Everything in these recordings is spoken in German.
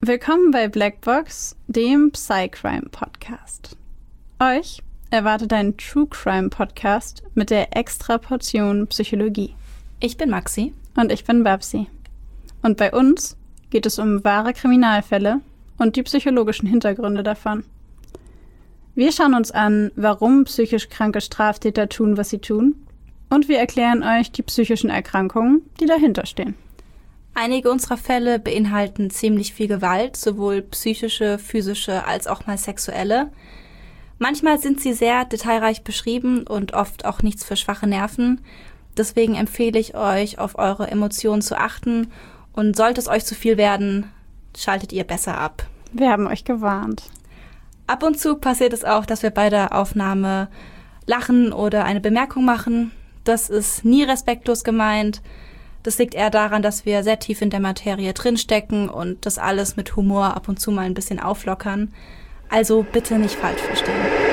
Willkommen bei Blackbox, dem Psycrime-Podcast. Euch erwartet ein True Crime-Podcast mit der extra Portion Psychologie. Ich bin Maxi. Und ich bin Babsi. Und bei uns geht es um wahre Kriminalfälle und die psychologischen Hintergründe davon. Wir schauen uns an, warum psychisch kranke Straftäter tun, was sie tun. Und wir erklären euch die psychischen Erkrankungen, die dahinter stehen. Einige unserer Fälle beinhalten ziemlich viel Gewalt, sowohl psychische, physische als auch mal sexuelle. Manchmal sind sie sehr detailreich beschrieben und oft auch nichts für schwache Nerven. Deswegen empfehle ich euch, auf eure Emotionen zu achten. Und sollte es euch zu viel werden, schaltet ihr besser ab. Wir haben euch gewarnt. Ab und zu passiert es auch, dass wir bei der Aufnahme lachen oder eine Bemerkung machen. Das ist nie respektlos gemeint. Das liegt eher daran, dass wir sehr tief in der Materie drinstecken und das alles mit Humor ab und zu mal ein bisschen auflockern. Also bitte nicht falsch verstehen.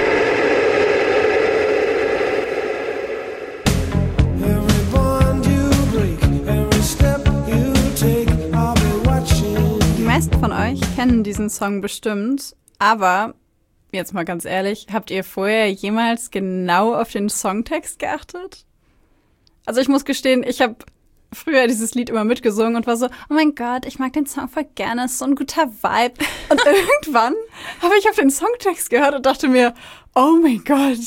Die meisten von euch kennen diesen Song bestimmt, aber jetzt mal ganz ehrlich, habt ihr vorher jemals genau auf den Songtext geachtet? Also ich muss gestehen, ich habe früher dieses Lied immer mitgesungen und war so, oh mein Gott, ich mag den Song voll gerne, ist so ein guter Vibe. Und irgendwann habe ich auf den Songtext gehört und dachte mir, oh mein Gott.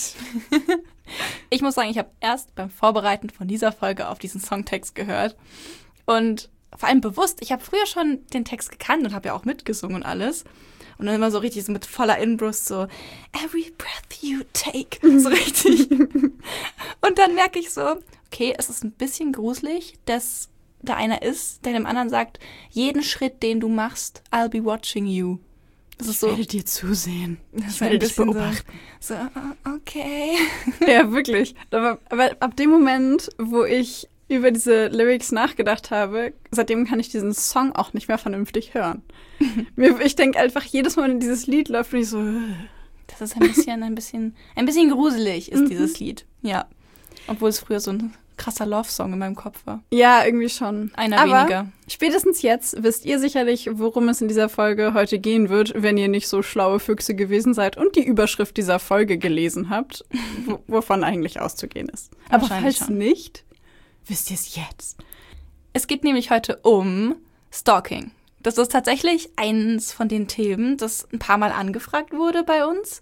Ich muss sagen, ich habe erst beim Vorbereiten von dieser Folge auf diesen Songtext gehört. Und vor allem bewusst, ich habe früher schon den Text gekannt und habe ja auch mitgesungen und alles. Und dann immer so richtig so mit voller Inbrust so, every breath you take, so richtig. Und dann merke ich so, okay, es ist ein bisschen gruselig, dass da einer ist, der dem anderen sagt, jeden Schritt, den du machst, I'll be watching you. Das ist so, ich werde dir zusehen. Ich werde dich beobachten. So, okay. Ja, wirklich. Aber ab dem Moment, wo ich über diese Lyrics nachgedacht habe, seitdem kann ich diesen Song auch nicht mehr vernünftig hören. Ich denke einfach, jedes Mal, wenn dieses Lied läuft, bin ich so, das ist ein bisschen gruselig, ist dieses Lied. Ja. Obwohl es früher so ein krasser Love-Song in meinem Kopf war. Ja, irgendwie schon. Einer weniger. Spätestens jetzt wisst ihr sicherlich, worum es in dieser Folge heute gehen wird, wenn ihr nicht so schlaue Füchse gewesen seid und die Überschrift dieser Folge gelesen habt, wovon eigentlich auszugehen ist. Aber falls nicht, wisst ihr es jetzt. Es geht nämlich heute um Stalking. Das ist tatsächlich eins von den Themen, das ein paar Mal angefragt wurde bei uns.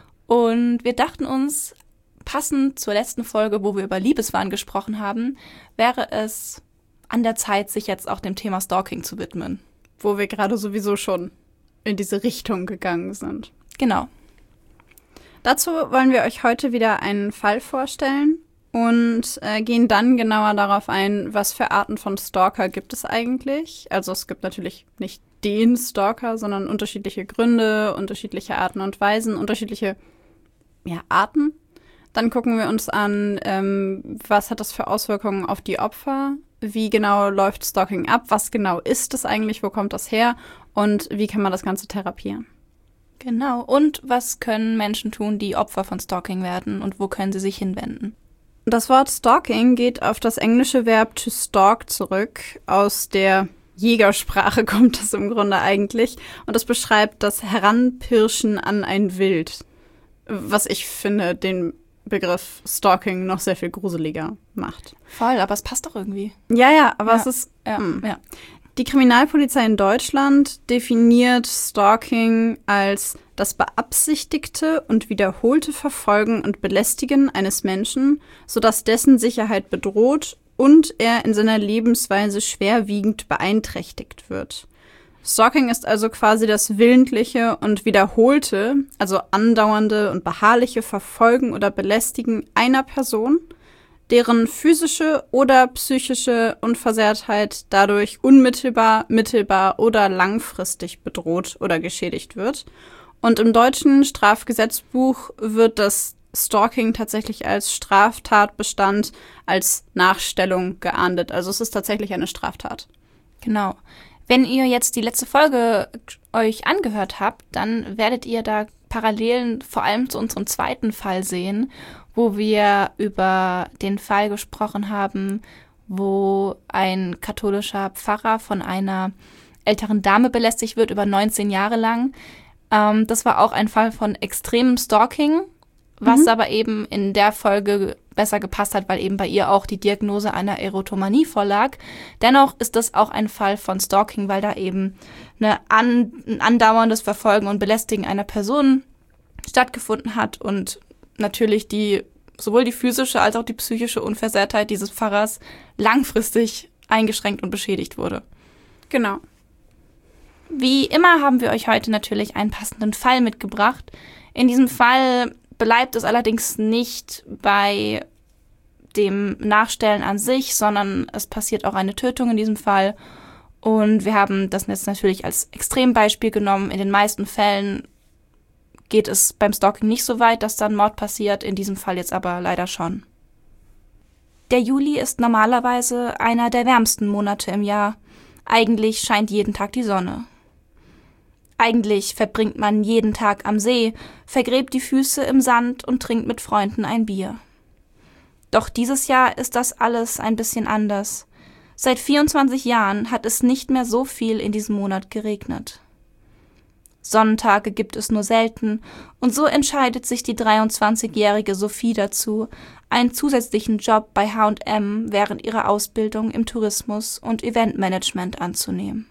Und wir dachten uns, passend zur letzten Folge, wo wir über Liebeswahn gesprochen haben, wäre es an der Zeit, sich jetzt auch dem Thema Stalking zu widmen. Wo wir gerade sowieso schon in diese Richtung gegangen sind. Genau. Dazu wollen wir euch heute wieder einen Fall vorstellen und gehen dann genauer darauf ein, was für Arten von Stalker gibt es eigentlich. Also es gibt natürlich nicht den Stalker, sondern unterschiedliche Gründe, unterschiedliche Arten und Weisen, unterschiedliche Arten. Dann gucken wir uns an, was hat das für Auswirkungen auf die Opfer, wie genau läuft Stalking ab, was genau ist es eigentlich, wo kommt das her und wie kann man das Ganze therapieren. Genau, und was können Menschen tun, die Opfer von Stalking werden und wo können sie sich hinwenden? Das Wort Stalking geht auf das englische Verb to stalk zurück. Aus der Jägersprache kommt das im Grunde eigentlich und das beschreibt das Heranpirschen an ein Wild, was ich finde, den Begriff Stalking noch sehr viel gruseliger macht. Voll, aber es passt doch irgendwie. Ja, aber es ist... Ja. Die Kriminalpolizei in Deutschland definiert Stalking als das beabsichtigte und wiederholte Verfolgen und Belästigen eines Menschen, sodass dessen Sicherheit bedroht und er in seiner Lebensweise schwerwiegend beeinträchtigt wird. Stalking ist also quasi das willentliche und wiederholte, also andauernde und beharrliche Verfolgen oder Belästigen einer Person, deren physische oder psychische Unversehrtheit dadurch unmittelbar, mittelbar oder langfristig bedroht oder geschädigt wird. Und im deutschen Strafgesetzbuch wird das Stalking tatsächlich als Straftatbestand, als Nachstellung geahndet. Also es ist tatsächlich eine Straftat. Genau. Wenn ihr jetzt die letzte Folge euch angehört habt, dann werdet ihr da Parallelen vor allem zu unserem zweiten Fall sehen, wo wir über den Fall gesprochen haben, wo ein katholischer Pfarrer von einer älteren Dame belästigt wird, über 19 Jahre lang. Das war auch ein Fall von extremem Stalking, was aber eben in der Folge besser gepasst hat, weil eben bei ihr auch die Diagnose einer Erotomanie vorlag. Dennoch ist das auch ein Fall von Stalking, weil da eben ein andauerndes Verfolgen und Belästigen einer Person stattgefunden hat und natürlich sowohl die physische als auch die psychische Unversehrtheit dieses Pfarrers langfristig eingeschränkt und beschädigt wurde. Genau. Wie immer haben wir euch heute natürlich einen passenden Fall mitgebracht. In diesem Fall bleibt es allerdings nicht bei dem Nachstellen an sich, sondern es passiert auch eine Tötung in diesem Fall. Und wir haben das jetzt natürlich als Extrembeispiel genommen. In den meisten Fällen geht es beim Stalking nicht so weit, dass dann Mord passiert, in diesem Fall jetzt aber leider schon. Der Juli ist normalerweise einer der wärmsten Monate im Jahr. Eigentlich scheint jeden Tag die Sonne. Eigentlich verbringt man jeden Tag am See, vergräbt die Füße im Sand und trinkt mit Freunden ein Bier. Doch dieses Jahr ist das alles ein bisschen anders. Seit 24 Jahren hat es nicht mehr so viel in diesem Monat geregnet. Sonnentage gibt es nur selten und so entscheidet sich die 23-jährige Sophie dazu, einen zusätzlichen Job bei H&M während ihrer Ausbildung im Tourismus und Eventmanagement anzunehmen.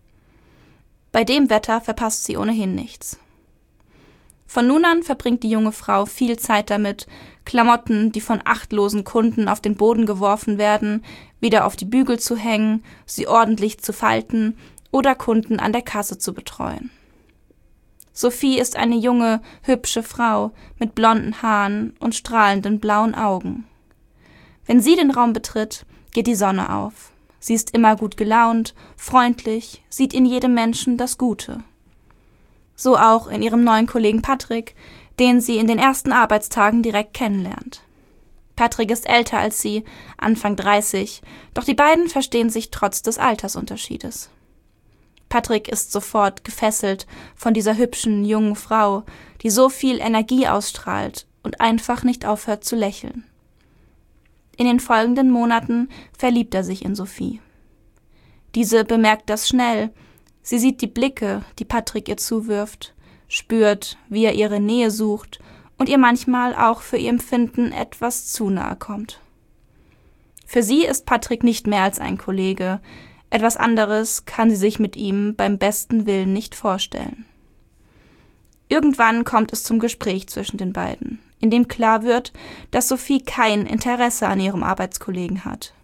Bei dem Wetter verpasst sie ohnehin nichts. Von nun an verbringt die junge Frau viel Zeit damit, Klamotten, die von achtlosen Kunden auf den Boden geworfen werden, wieder auf die Bügel zu hängen, sie ordentlich zu falten oder Kunden an der Kasse zu betreuen. Sophie ist eine junge, hübsche Frau mit blonden Haaren und strahlenden blauen Augen. Wenn sie den Raum betritt, geht die Sonne auf. Sie ist immer gut gelaunt, freundlich, sieht in jedem Menschen das Gute. So auch in ihrem neuen Kollegen Patrick, den sie in den ersten Arbeitstagen direkt kennenlernt. Patrick ist älter als sie, Anfang 30, doch die beiden verstehen sich trotz des Altersunterschiedes. Patrick ist sofort gefesselt von dieser hübschen, jungen Frau, die so viel Energie ausstrahlt und einfach nicht aufhört zu lächeln. In den folgenden Monaten verliebt er sich in Sophie. Diese bemerkt das schnell. Sie sieht die Blicke, die Patrick ihr zuwirft, spürt, wie er ihre Nähe sucht und ihr manchmal auch für ihr Empfinden etwas zu nahe kommt. Für sie ist Patrick nicht mehr als ein Kollege. Etwas anderes kann sie sich mit ihm beim besten Willen nicht vorstellen. Irgendwann kommt es zum Gespräch zwischen den beiden, in dem klar wird, dass Sophie kein Interesse an ihrem Arbeitskollegen hat.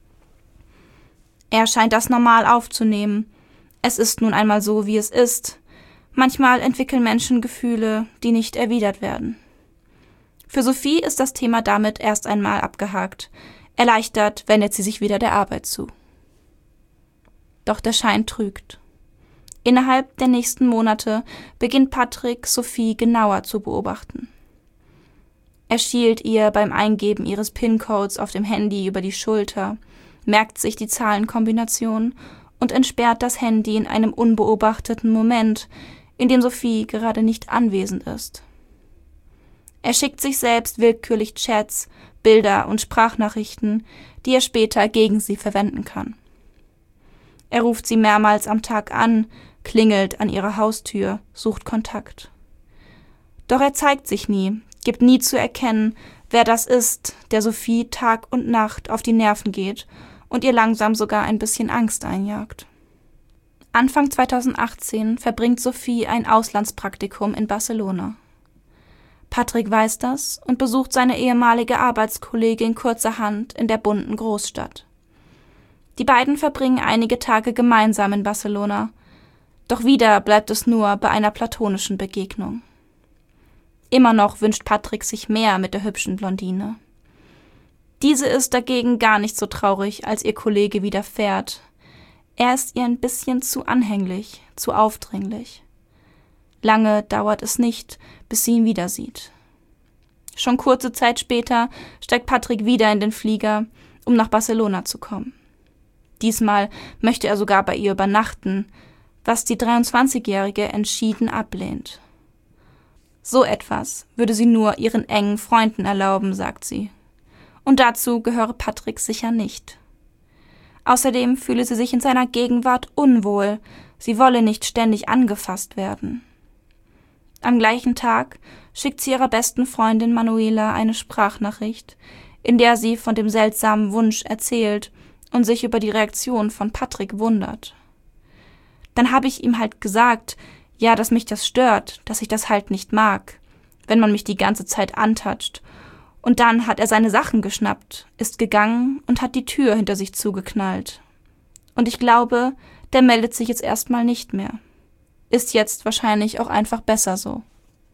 Er scheint das normal aufzunehmen. Es ist nun einmal so, wie es ist. Manchmal entwickeln Menschen Gefühle, die nicht erwidert werden. Für Sophie ist das Thema damit erst einmal abgehakt. Erleichtert wendet sie sich wieder der Arbeit zu. Doch der Schein trügt. Innerhalb der nächsten Monate beginnt Patrick, Sophie genauer zu beobachten. Er schielt ihr beim Eingeben ihres PIN-Codes auf dem Handy über die Schulter, merkt sich die Zahlenkombination und entsperrt das Handy in einem unbeobachteten Moment, in dem Sophie gerade nicht anwesend ist. Er schickt sich selbst willkürlich Chats, Bilder und Sprachnachrichten, die er später gegen sie verwenden kann. Er ruft sie mehrmals am Tag an, klingelt an ihrer Haustür, sucht Kontakt. Doch er zeigt sich nie, gibt nie zu erkennen, wer das ist, der Sophie Tag und Nacht auf die Nerven geht und ihr langsam sogar ein bisschen Angst einjagt. Anfang 2018 verbringt Sophie ein Auslandspraktikum in Barcelona. Patrick weiß das und besucht seine ehemalige Arbeitskollegin kurzerhand in der bunten Großstadt. Die beiden verbringen einige Tage gemeinsam in Barcelona, doch wieder bleibt es nur bei einer platonischen Begegnung. Immer noch wünscht Patrick sich mehr mit der hübschen Blondine. Diese ist dagegen gar nicht so traurig, als ihr Kollege widerfährt. Er ist ihr ein bisschen zu anhänglich, zu aufdringlich. Lange dauert es nicht, bis sie ihn wieder sieht. Schon kurze Zeit später steigt Patrick wieder in den Flieger, um nach Barcelona zu kommen. Diesmal möchte er sogar bei ihr übernachten, was die 23-Jährige entschieden ablehnt. So etwas würde sie nur ihren engen Freunden erlauben, sagt sie. Und dazu gehöre Patrick sicher nicht. Außerdem fühle sie sich in seiner Gegenwart unwohl, sie wolle nicht ständig angefasst werden. Am gleichen Tag schickt sie ihrer besten Freundin Manuela eine Sprachnachricht, in der sie von dem seltsamen Wunsch erzählt und sich über die Reaktion von Patrick wundert. Dann habe ich ihm halt gesagt, ja, dass mich das stört, dass ich das halt nicht mag, wenn man mich die ganze Zeit antatscht. Und dann hat er seine Sachen geschnappt, ist gegangen und hat die Tür hinter sich zugeknallt. Und ich glaube, der meldet sich jetzt erstmal nicht mehr. Ist jetzt wahrscheinlich auch einfach besser so.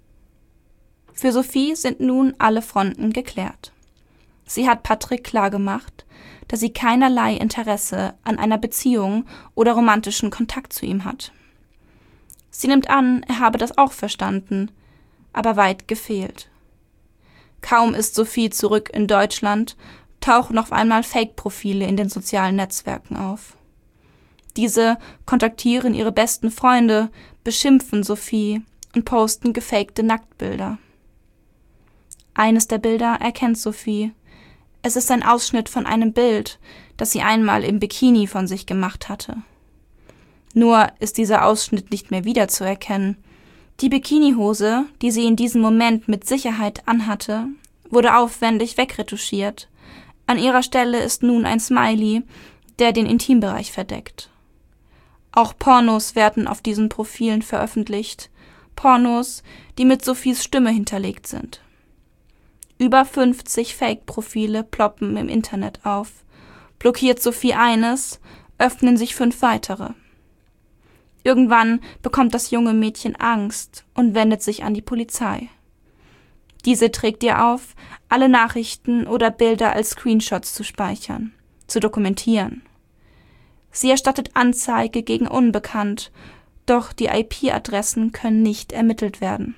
Für Sophie sind nun alle Fronten geklärt. Sie hat Patrick klargemacht, dass sie keinerlei Interesse an einer Beziehung oder romantischen Kontakt zu ihm hat. Sie nimmt an, er habe das auch verstanden, aber weit gefehlt. Kaum ist Sophie zurück in Deutschland, tauchen auf einmal Fake-Profile in den sozialen Netzwerken auf. Diese kontaktieren ihre besten Freunde, beschimpfen Sophie und posten gefakte Nacktbilder. Eines der Bilder erkennt Sophie. Es ist ein Ausschnitt von einem Bild, das sie einmal im Bikini von sich gemacht hatte. Nur ist dieser Ausschnitt nicht mehr wiederzuerkennen. Die Bikinihose, die sie in diesem Moment mit Sicherheit anhatte, wurde aufwendig wegretuschiert. An ihrer Stelle ist nun ein Smiley, der den Intimbereich verdeckt. Auch Pornos werden auf diesen Profilen veröffentlicht. Pornos, die mit Sophies Stimme hinterlegt sind. Über 50 Fake-Profile ploppen im Internet auf. Blockiert Sophie eines, öffnen sich 5 weitere. Irgendwann bekommt das junge Mädchen Angst und wendet sich an die Polizei. Diese trägt ihr auf, alle Nachrichten oder Bilder als Screenshots zu speichern, zu dokumentieren. Sie erstattet Anzeige gegen Unbekannt, doch die IP-Adressen können nicht ermittelt werden.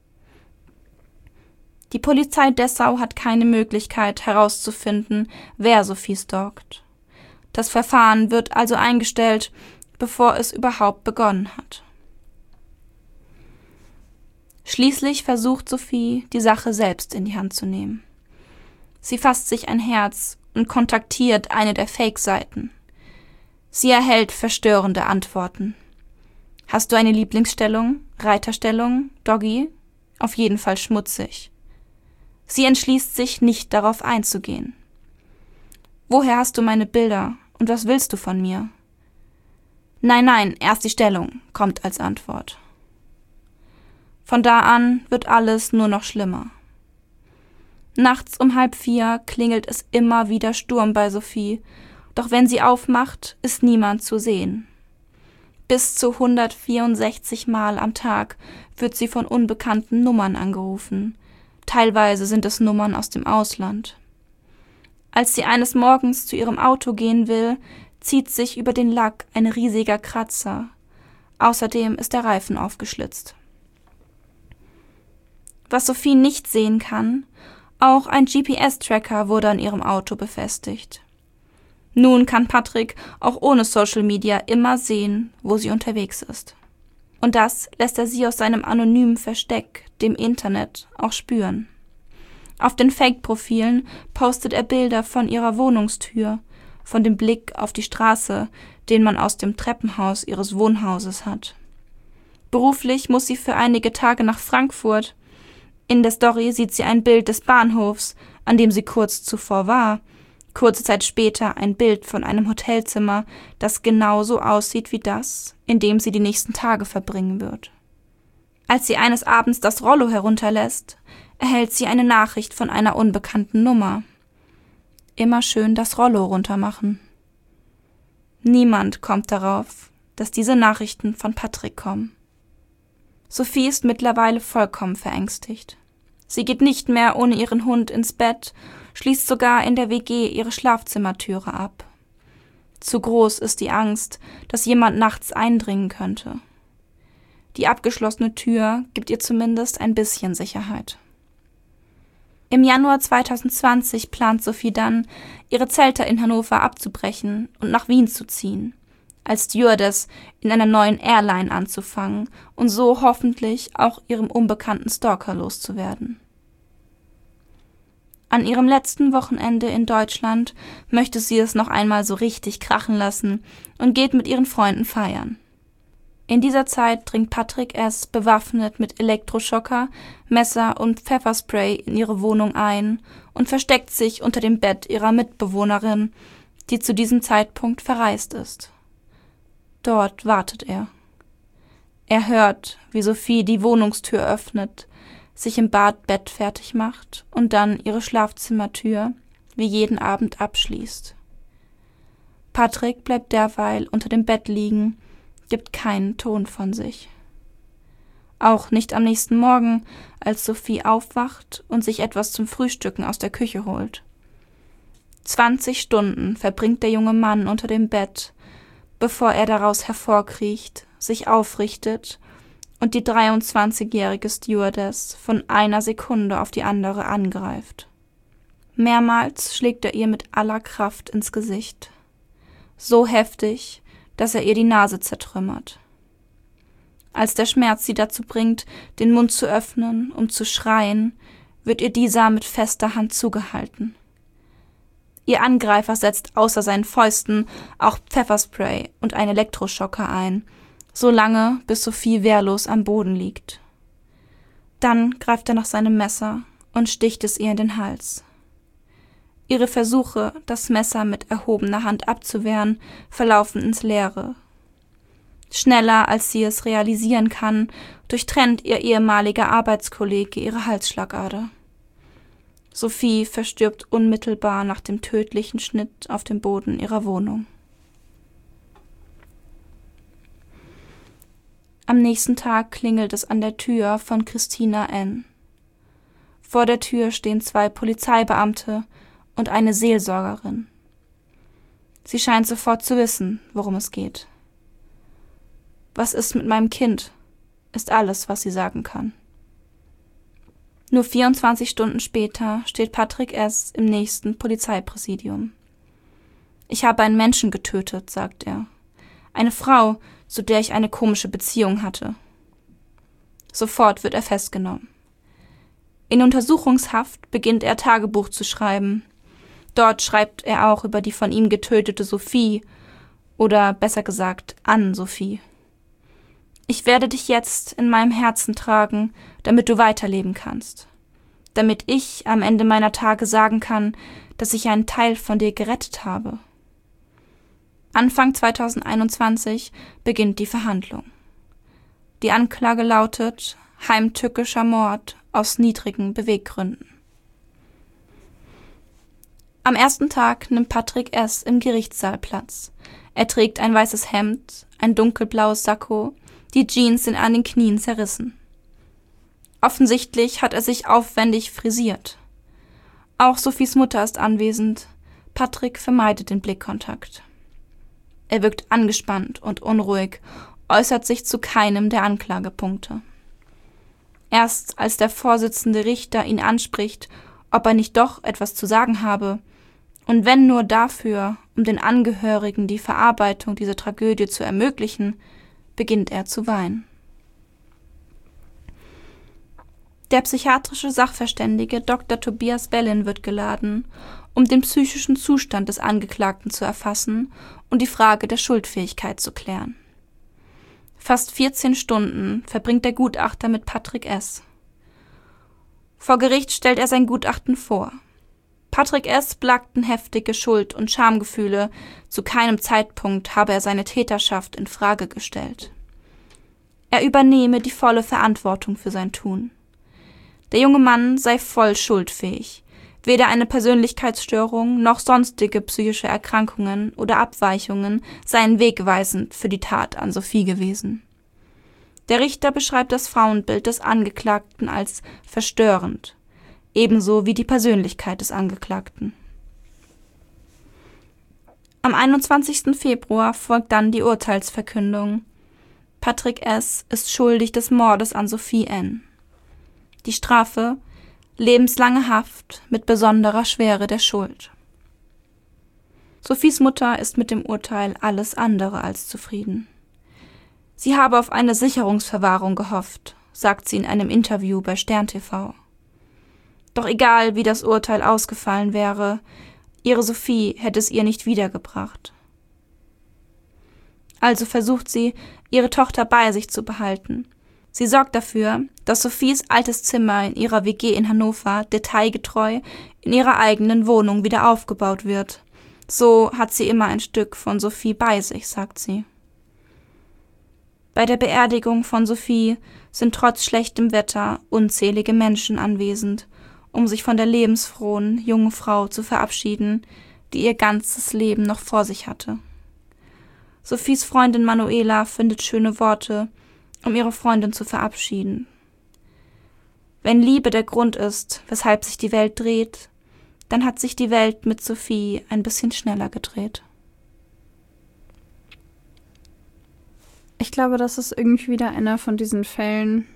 Die Polizei Dessau hat keine Möglichkeit herauszufinden, wer Sophie stalkt. Das Verfahren wird also eingestellt, bevor es überhaupt begonnen hat. Schließlich versucht Sophie, die Sache selbst in die Hand zu nehmen. Sie fasst sich ein Herz und kontaktiert eine der Fake-Seiten. Sie erhält verstörende Antworten. Hast du eine Lieblingsstellung? Reiterstellung? Doggy? Auf jeden Fall schmutzig. Sie entschließt sich, nicht darauf einzugehen. Woher hast du meine Bilder und was willst du von mir? Nein, erst die Stellung, kommt als Antwort. Von da an wird alles nur noch schlimmer. Nachts um 3:30 klingelt es immer wieder Sturm bei Sophie, doch wenn sie aufmacht, ist niemand zu sehen. Bis zu 164 Mal am Tag wird sie von unbekannten Nummern angerufen. Teilweise sind es Nummern aus dem Ausland. Als sie eines Morgens zu ihrem Auto gehen will, zieht sich über den Lack ein riesiger Kratzer. Außerdem ist der Reifen aufgeschlitzt. Was Sophie nicht sehen kann, auch ein GPS-Tracker wurde an ihrem Auto befestigt. Nun kann Patrick auch ohne Social Media immer sehen, wo sie unterwegs ist. Und das lässt er sie aus seinem anonymen Versteck, dem Internet, auch spüren. Auf den Fake-Profilen postet er Bilder von ihrer Wohnungstür, von dem Blick auf die Straße, den man aus dem Treppenhaus ihres Wohnhauses hat. Beruflich muss sie für einige Tage nach Frankfurt. In der Story sieht sie ein Bild des Bahnhofs, an dem sie kurz zuvor war. Kurze Zeit später ein Bild von einem Hotelzimmer, das genauso aussieht wie das, in dem sie die nächsten Tage verbringen wird. Als sie eines Abends das Rollo herunterlässt, erhält sie eine Nachricht von einer unbekannten Nummer. Immer schön das Rollo runtermachen. Niemand kommt darauf, dass diese Nachrichten von Patrick kommen. Sophie ist mittlerweile vollkommen verängstigt. Sie geht nicht mehr ohne ihren Hund ins Bett, schließt sogar in der WG ihre Schlafzimmertüre ab. Zu groß ist die Angst, dass jemand nachts eindringen könnte. Die abgeschlossene Tür gibt ihr zumindest ein bisschen Sicherheit. Im Januar 2020 plant Sophie dann, ihre Zelte in Hannover abzubrechen und nach Wien zu ziehen, als Stewardess in einer neuen Airline anzufangen und so hoffentlich auch ihrem unbekannten Stalker loszuwerden. An ihrem letzten Wochenende in Deutschland möchte sie es noch einmal so richtig krachen lassen und geht mit ihren Freunden feiern. In dieser Zeit dringt Patrick S. bewaffnet mit Elektroschocker, Messer und Pfefferspray in ihre Wohnung ein und versteckt sich unter dem Bett ihrer Mitbewohnerin, die zu diesem Zeitpunkt verreist ist. Dort wartet er. Er hört, wie Sophie die Wohnungstür öffnet, sich im Bad bettfertig macht und dann ihre Schlafzimmertür wie jeden Abend abschließt. Patrick bleibt derweil unter dem Bett liegen, gibt keinen Ton von sich. Auch nicht am nächsten Morgen, als Sophie aufwacht und sich etwas zum Frühstücken aus der Küche holt. 20 Stunden verbringt der junge Mann unter dem Bett, bevor er daraus hervorkriecht, sich aufrichtet und die 23-jährige Stewardess von einer Sekunde auf die andere angreift. Mehrmals schlägt er ihr mit aller Kraft ins Gesicht. So heftig, dass er ihr die Nase zertrümmert. Als der Schmerz sie dazu bringt, den Mund zu öffnen, um zu schreien, wird ihr dieser mit fester Hand zugehalten. Ihr Angreifer setzt außer seinen Fäusten auch Pfefferspray und einen Elektroschocker ein, so lange, bis Sophie wehrlos am Boden liegt. Dann greift er nach seinem Messer und sticht es ihr in den Hals. Ihre Versuche, das Messer mit erhobener Hand abzuwehren, verlaufen ins Leere. Schneller, als sie es realisieren kann, durchtrennt ihr ehemaliger Arbeitskollege ihre Halsschlagader. Sophie verstirbt unmittelbar nach dem tödlichen Schnitt auf dem Boden ihrer Wohnung. Am nächsten Tag klingelt es an der Tür von Christina N. Vor der Tür stehen 2 Polizeibeamte und eine Seelsorgerin. Sie scheint sofort zu wissen, worum es geht. Was ist mit meinem Kind? Ist alles, was sie sagen kann. Nur 24 Stunden später steht Patrick S. im nächsten Polizeipräsidium. Ich habe einen Menschen getötet, sagt er. Eine Frau, zu der ich eine komische Beziehung hatte. Sofort wird er festgenommen. In Untersuchungshaft beginnt er Tagebuch zu schreiben. Dort schreibt er auch über die von ihm getötete Sophie, oder besser gesagt Ann-Sophie. Ich werde dich jetzt in meinem Herzen tragen, damit du weiterleben kannst. Damit ich am Ende meiner Tage sagen kann, dass ich einen Teil von dir gerettet habe. Anfang 2021 beginnt die Verhandlung. Die Anklage lautet heimtückischer Mord aus niedrigen Beweggründen. Am ersten Tag nimmt Patrick S. im Gerichtssaal Platz. Er trägt ein weißes Hemd, ein dunkelblaues Sakko, die Jeans sind an den Knien zerrissen. Offensichtlich hat er sich aufwendig frisiert. Auch Sophies Mutter ist anwesend. Patrick vermeidet den Blickkontakt. Er wirkt angespannt und unruhig, äußert sich zu keinem der Anklagepunkte. Erst als der Vorsitzende Richter ihn anspricht, ob er nicht doch etwas zu sagen habe, und wenn nur dafür, um den Angehörigen die Verarbeitung dieser Tragödie zu ermöglichen, beginnt er zu weinen. Der psychiatrische Sachverständige Dr. Tobias Bellin wird geladen, um den psychischen Zustand des Angeklagten zu erfassen und die Frage der Schuldfähigkeit zu klären. Fast 14 Stunden verbringt der Gutachter mit Patrick S. Vor Gericht stellt er sein Gutachten vor. Patrick S. plagten heftige Schuld- und Schamgefühle, zu keinem Zeitpunkt habe er seine Täterschaft in Frage gestellt. Er übernehme die volle Verantwortung für sein Tun. Der junge Mann sei voll schuldfähig. Weder eine Persönlichkeitsstörung noch sonstige psychische Erkrankungen oder Abweichungen seien wegweisend für die Tat an Sophie gewesen. Der Richter beschreibt das Frauenbild des Angeklagten als verstörend, ebenso wie die Persönlichkeit des Angeklagten. Am 21. Februar folgt dann die Urteilsverkündung. Patrick S. ist schuldig des Mordes an Sophie N. Die Strafe: lebenslange Haft mit besonderer Schwere der Schuld. Sophies Mutter ist mit dem Urteil alles andere als zufrieden. Sie habe auf eine Sicherungsverwahrung gehofft, sagt sie in einem Interview bei Stern TV. Doch egal, wie das Urteil ausgefallen wäre, ihre Sophie hätte es ihr nicht wiedergebracht. Also versucht sie, ihre Tochter bei sich zu behalten. Sie sorgt dafür, dass Sophies altes Zimmer in ihrer WG in Hannover detailgetreu in ihrer eigenen Wohnung wieder aufgebaut wird. So hat sie immer ein Stück von Sophie bei sich, sagt sie. Bei der Beerdigung von Sophie sind trotz schlechtem Wetter unzählige Menschen anwesend, um sich von der lebensfrohen jungen Frau zu verabschieden, die ihr ganzes Leben noch vor sich hatte. Sophies Freundin Manuela findet schöne Worte, um ihre Freundin zu verabschieden. Wenn Liebe der Grund ist, weshalb sich die Welt dreht, dann hat sich die Welt mit Sophie ein bisschen schneller gedreht. Ich glaube, das ist irgendwie wieder einer von diesen Fällen,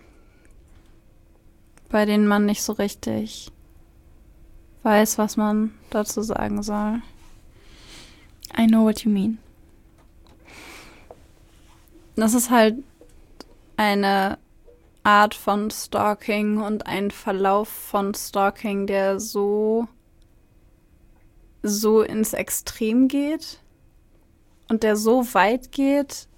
bei denen man nicht so richtig weiß, was man dazu sagen soll. I know what you mean. Das ist halt eine Art von Stalking und ein Verlauf von Stalking, der so ins Extrem geht und der so weit geht.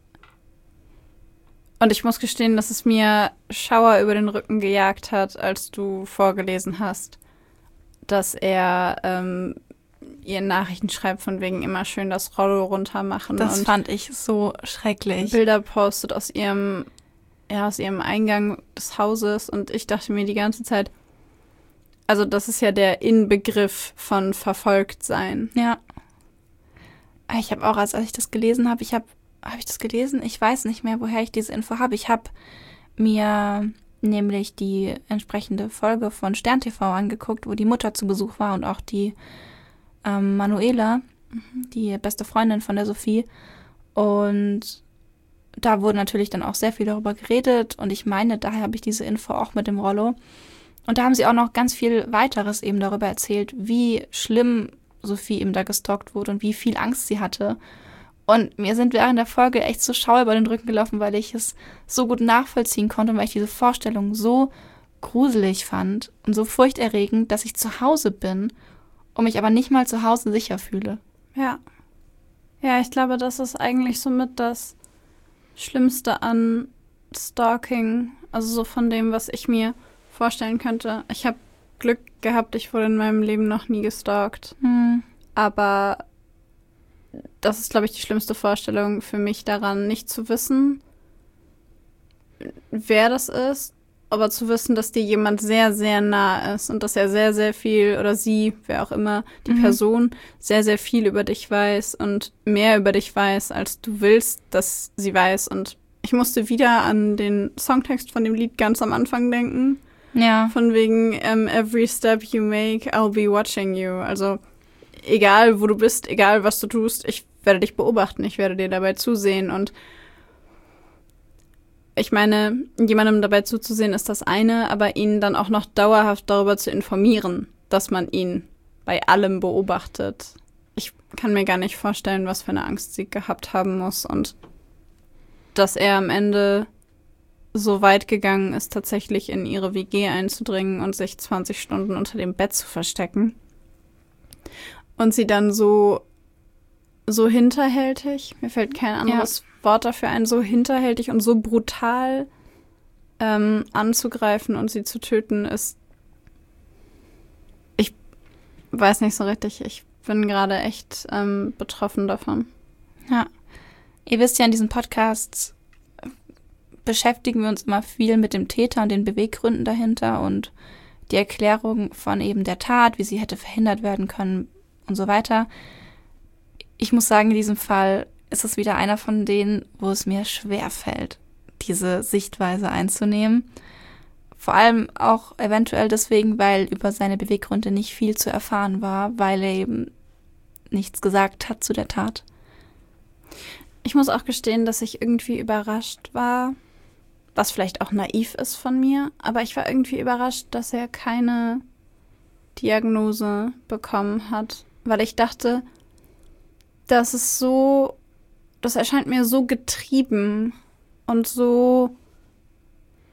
Und ich muss gestehen, dass es mir Schauer über den Rücken gejagt hat, als du vorgelesen hast, dass er ihr Nachrichten schreibt von wegen immer schön das Rollo runter machen. Das und fand ich so schrecklich. Bilder postet aus ihrem Eingang des Hauses. Und ich dachte mir die ganze Zeit, also das ist ja der Inbegriff von verfolgt sein. Ja. Ich habe auch, als ich das gelesen habe, habe ich das gelesen? Ich weiß nicht mehr, woher ich diese Info habe. Ich habe mir nämlich die entsprechende Folge von Stern TV angeguckt, wo die Mutter zu Besuch war und auch die Manuela, die beste Freundin von der Sophie. Und da wurde natürlich dann auch sehr viel darüber geredet. Und ich meine, daher habe ich diese Info auch mit dem Rollo. Und da haben sie auch noch ganz viel weiteres eben darüber erzählt, wie schlimm Sophie eben da gestalkt wurde und wie viel Angst sie hatte. Und mir sind während der Folge echt so Schauer über den Rücken gelaufen, weil ich es so gut nachvollziehen konnte und weil ich diese Vorstellung so gruselig fand und so furchterregend, dass ich zu Hause bin und mich aber nicht mal zu Hause sicher fühle. Ja. Ja, ich glaube, das ist eigentlich somit das Schlimmste an Stalking. Also so von dem, was ich mir vorstellen könnte. Ich habe Glück gehabt, ich wurde in meinem Leben noch nie gestalkt. Aber das ist, glaube ich, die schlimmste Vorstellung für mich daran, nicht zu wissen, wer das ist, aber zu wissen, dass dir jemand sehr, sehr nah ist und dass er sehr, sehr viel, oder sie, wer auch immer, die Person, sehr, sehr viel über dich weiß und mehr über dich weiß, als du willst, dass sie weiß. Und ich musste wieder an den Songtext von dem Lied ganz am Anfang denken. Ja. Von wegen every step you make, I'll be watching you. Also egal, wo du bist, egal, was du tust, ich werde dich beobachten, ich werde dir dabei zusehen. Und ich meine, jemandem dabei zuzusehen ist das eine, aber ihn dann auch noch dauerhaft darüber zu informieren, dass man ihn bei allem beobachtet. Ich kann mir gar nicht vorstellen, was für eine Angst sie gehabt haben muss. Und dass er am Ende so weit gegangen ist, tatsächlich in ihre WG einzudringen und sich 20 Stunden unter dem Bett zu verstecken. Und sie dann so hinterhältig, mir fällt kein anderes Wort dafür ein, so hinterhältig und so brutal anzugreifen und sie zu töten, ist, ich weiß nicht so richtig, ich bin gerade echt betroffen davon. Ja, ihr wisst ja, in diesem Podcast beschäftigen wir uns immer viel mit dem Täter und den Beweggründen dahinter und die Erklärung von eben der Tat, wie sie hätte verhindert werden können und so weiter. Ich muss sagen, in diesem Fall ist es wieder einer von denen, wo es mir schwer fällt, diese Sichtweise einzunehmen. Vor allem auch eventuell deswegen, weil über seine Beweggründe nicht viel zu erfahren war, weil er eben nichts gesagt hat zu der Tat. Ich muss auch gestehen, dass ich irgendwie überrascht war, was vielleicht auch naiv ist von mir, aber ich war irgendwie überrascht, dass er keine Diagnose bekommen hat, weil ich dachte, das erscheint mir so getrieben und so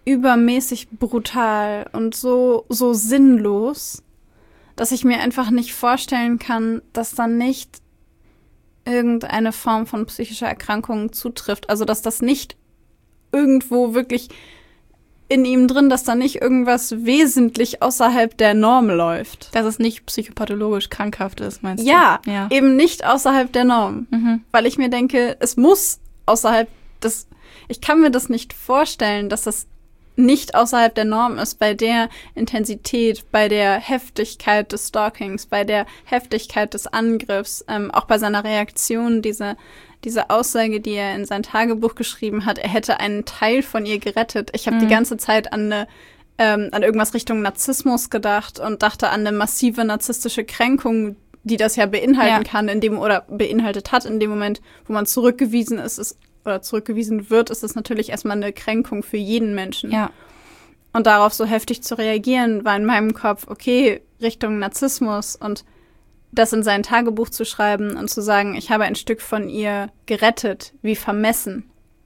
übermäßig brutal und so sinnlos, dass ich mir einfach nicht vorstellen kann, dass dann nicht irgendeine Form von psychischer Erkrankung zutrifft. Also, dass das nicht irgendwo wirklich in ihm drin, dass da nicht irgendwas wesentlich außerhalb der Norm läuft. Dass es nicht psychopathologisch krankhaft ist, meinst du? Ja, eben nicht außerhalb der Norm. Weil ich mir denke, es muss außerhalb des... Ich kann mir das nicht vorstellen, dass das nicht außerhalb der Norm ist, bei der Intensität, bei der Heftigkeit des Stalkings, bei der Heftigkeit des Angriffs, auch bei seiner Reaktion, diese Aussage, die er in sein Tagebuch geschrieben hat, er hätte einen Teil von ihr gerettet. Ich habe die ganze Zeit an irgendwas Richtung Narzissmus gedacht und dachte an eine massive narzisstische Kränkung, die das ja beinhalten kann, oder beinhaltet hat in dem Moment, wo man zurückgewiesen wird, ist es natürlich erstmal eine Kränkung für jeden Menschen. Ja. Und darauf so heftig zu reagieren, war in meinem Kopf, okay, Richtung Narzissmus und das in sein Tagebuch zu schreiben und zu sagen, ich habe ein Stück von ihr gerettet, wie vermessen,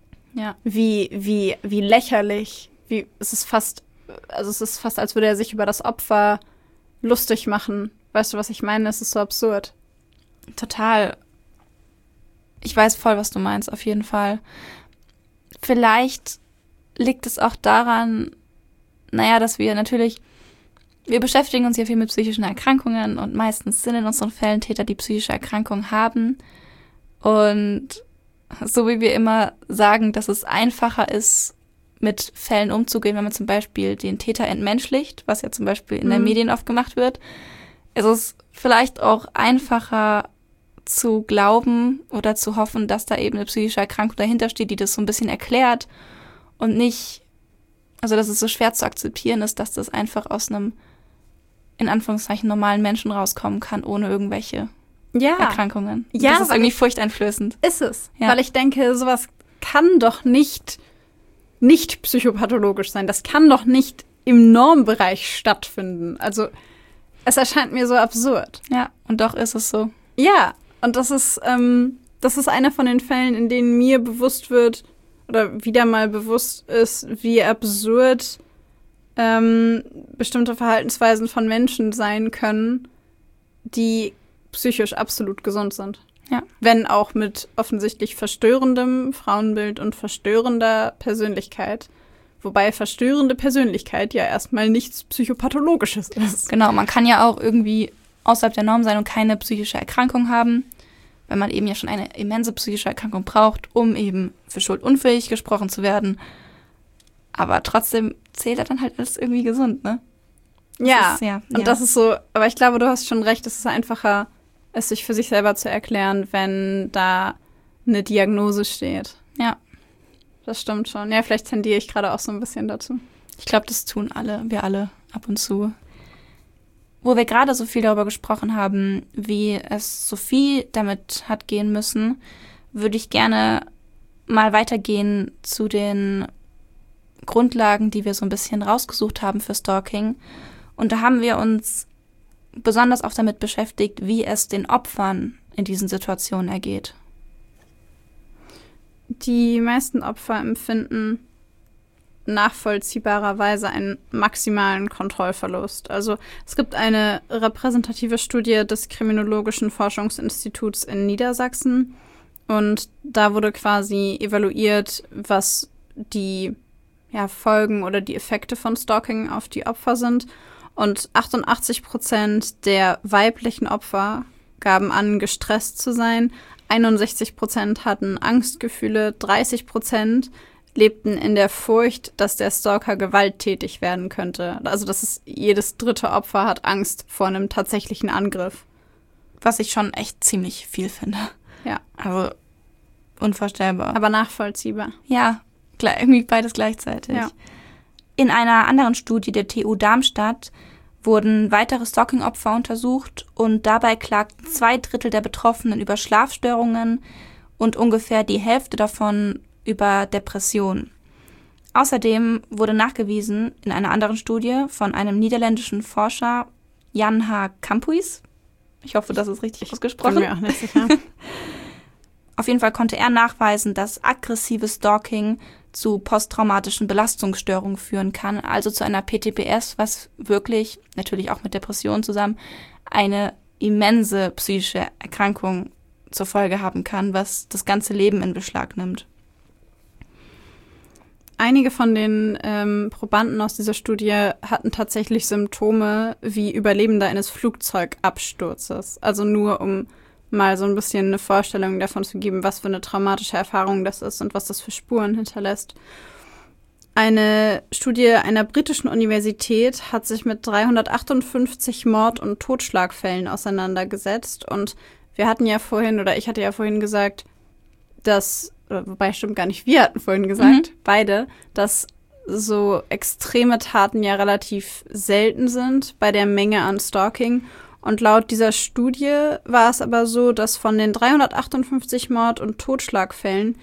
wie lächerlich, es ist fast, als würde er sich über das Opfer lustig machen. Weißt du, was ich meine? Es ist so absurd. Total. Ich weiß voll, was du meinst, auf jeden Fall. Vielleicht liegt es auch daran, dass wir beschäftigen uns ja viel mit psychischen Erkrankungen und meistens sind in unseren Fällen Täter, die psychische Erkrankungen haben. Und so wie wir immer sagen, dass es einfacher ist, mit Fällen umzugehen, wenn man zum Beispiel den Täter entmenschlicht, was ja zum Beispiel in den Medien oft gemacht wird, ist es vielleicht auch einfacher zu glauben oder zu hoffen, dass da eben eine psychische Erkrankung dahinter steht, die das so ein bisschen erklärt und nicht, also dass es so schwer zu akzeptieren ist, dass das einfach aus einem, in Anführungszeichen, normalen Menschen rauskommen kann, ohne irgendwelche Erkrankungen. Ja, das ist irgendwie furchteinflößend. Ist es. Ja. Weil ich denke, sowas kann doch nicht psychopathologisch sein. Das kann doch nicht im Normbereich stattfinden. Also es erscheint mir so absurd. Ja, und doch ist es so. Ja, und das ist einer von den Fällen, in denen mir bewusst wird oder wieder mal bewusst ist, wie absurd bestimmte Verhaltensweisen von Menschen sein können, die psychisch absolut gesund sind. Ja. Wenn auch mit offensichtlich verstörendem Frauenbild und verstörender Persönlichkeit. Wobei verstörende Persönlichkeit ja erstmal nichts Psychopathologisches ist. Genau, man kann ja auch irgendwie außerhalb der Norm sein und keine psychische Erkrankung haben, weil man eben ja schon eine immense psychische Erkrankung braucht, um eben für schuldunfähig gesprochen zu werden. Aber trotzdem zählt er dann halt alles irgendwie gesund, ne? Und das ist so, aber ich glaube, du hast schon recht, es ist einfacher, es sich für sich selber zu erklären, wenn da eine Diagnose steht. Ja. Das stimmt schon. Ja, vielleicht tendiere ich gerade auch so ein bisschen dazu. Ich glaube, das tun wir alle ab und zu. Wo wir gerade so viel darüber gesprochen haben, wie es Sophie damit hat gehen müssen, würde ich gerne mal weitergehen zu den Grundlagen, die wir so ein bisschen rausgesucht haben für Stalking. Und da haben wir uns besonders auch damit beschäftigt, wie es den Opfern in diesen Situationen ergeht. Die meisten Opfer empfinden nachvollziehbarerweise einen maximalen Kontrollverlust. Also es gibt eine repräsentative Studie des Kriminologischen Forschungsinstituts in Niedersachsen und da wurde quasi evaluiert, was die Folgen oder die Effekte von Stalking auf die Opfer sind. Und 88% der weiblichen Opfer gaben an, gestresst zu sein. 61% hatten Angstgefühle, 30% lebten in der Furcht, dass der Stalker gewalttätig werden könnte. Also jedes dritte Opfer hat Angst vor einem tatsächlichen Angriff. Was ich schon echt ziemlich viel finde. Ja. Also unvorstellbar. Aber nachvollziehbar. Ja, irgendwie beides gleichzeitig. Ja. In einer anderen Studie der TU Darmstadt wurden weitere Stalking-Opfer untersucht und dabei klagten 2/3 der Betroffenen über Schlafstörungen und ungefähr die Hälfte davon über Depressionen. Außerdem wurde nachgewiesen in einer anderen Studie von einem niederländischen Forscher, Jan H. Kampuis, ich hoffe, das ist richtig ausgesprochen, bin mir auch nicht sicher, Auf jeden Fall konnte er nachweisen, dass aggressives Stalking zu posttraumatischen Belastungsstörungen führen kann, also zu einer PTBS, was wirklich, natürlich auch mit Depressionen zusammen, eine immense psychische Erkrankung zur Folge haben kann, was das ganze Leben in Beschlag nimmt. Einige von den Probanden aus dieser Studie hatten tatsächlich Symptome wie Überlebende eines Flugzeugabsturzes. Also nur um mal so ein bisschen eine Vorstellung davon zu geben, was für eine traumatische Erfahrung das ist und was das für Spuren hinterlässt. Eine Studie einer britischen Universität hat sich mit 358 Mord- und Totschlagfällen auseinandergesetzt. Und ich hatte ja vorhin gesagt, wobei stimmt gar nicht, wir hatten vorhin gesagt, beide, dass so extreme Taten ja relativ selten sind bei der Menge an Stalking. Und laut dieser Studie war es aber so, dass von den 358 Mord- und Totschlagfällen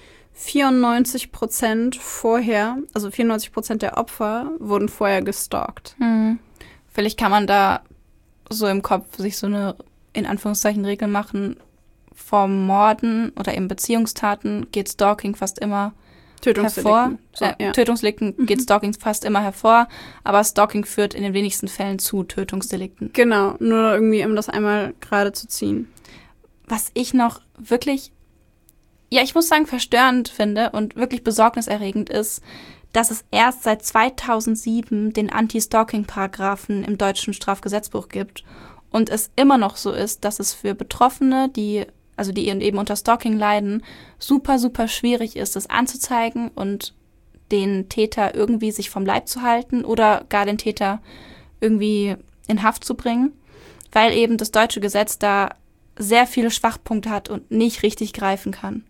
94% der Opfer wurden vorher gestalkt. Vielleicht kann man da so im Kopf sich so eine, in Anführungszeichen, Regel machen. Vor Morden oder eben Beziehungstaten geht Stalking fast immer hervor. Tötungsdelikten geht Stalking fast immer hervor, aber Stalking führt in den wenigsten Fällen zu Tötungsdelikten. Genau, nur irgendwie, um das einmal gerade zu ziehen. Was ich noch wirklich, ich muss sagen, verstörend finde und wirklich besorgniserregend ist, dass es erst seit 2007 den Anti-Stalking-Paragraphen im deutschen Strafgesetzbuch gibt und es immer noch so ist, dass es für Betroffene, die eben unter Stalking leiden, super, super schwierig ist, das anzuzeigen und den Täter irgendwie sich vom Leib zu halten oder gar den Täter irgendwie in Haft zu bringen, weil eben das deutsche Gesetz da sehr viele Schwachpunkte hat und nicht richtig greifen kann.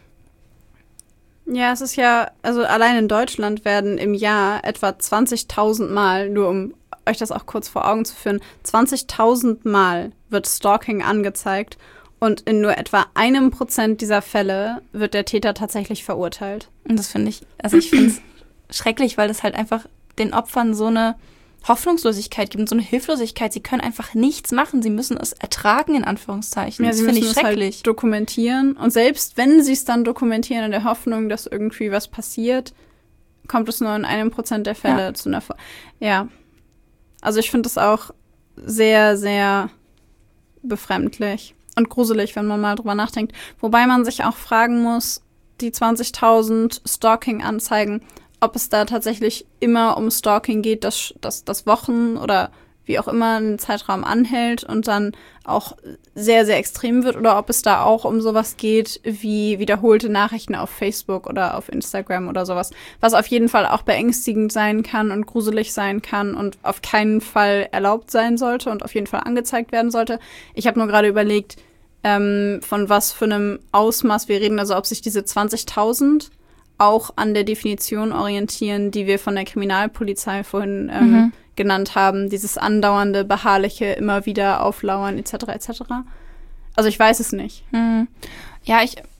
Ja, es ist also allein in Deutschland werden im Jahr etwa 20.000 Mal, nur um euch das auch kurz vor Augen zu führen, 20.000 Mal wird Stalking angezeigt. Und in nur etwa 1% dieser Fälle wird der Täter tatsächlich verurteilt. Und das finde ich es schrecklich, weil das halt einfach den Opfern so eine Hoffnungslosigkeit gibt und so eine Hilflosigkeit. Sie können einfach nichts machen. Sie müssen es ertragen, in Anführungszeichen. Ja, das finde ich schrecklich. Halt dokumentieren. Und selbst wenn sie es dann dokumentieren in der Hoffnung, dass irgendwie was passiert, kommt es nur in 1% der Fälle zu einer Ja. Also ich finde das auch sehr, sehr befremdlich. Und gruselig, wenn man mal drüber nachdenkt. Wobei man sich auch fragen muss, die 20.000 Stalking-Anzeigen, ob es da tatsächlich immer um Stalking geht, das Wochen oder wie auch immer einen Zeitraum anhält und dann auch sehr, sehr extrem wird, oder ob es da auch um sowas geht wie wiederholte Nachrichten auf Facebook oder auf Instagram oder sowas, was auf jeden Fall auch beängstigend sein kann und gruselig sein kann und auf keinen Fall erlaubt sein sollte und auf jeden Fall angezeigt werden sollte. Ich habe nur gerade überlegt, von was für einem Ausmaß wir reden, also ob sich diese 20.000 auch an der Definition orientieren, die wir von der Kriminalpolizei vorhin genannt haben, dieses andauernde, beharrliche, immer wieder auflauern, etc., etc. Also ich weiß es nicht. Ja,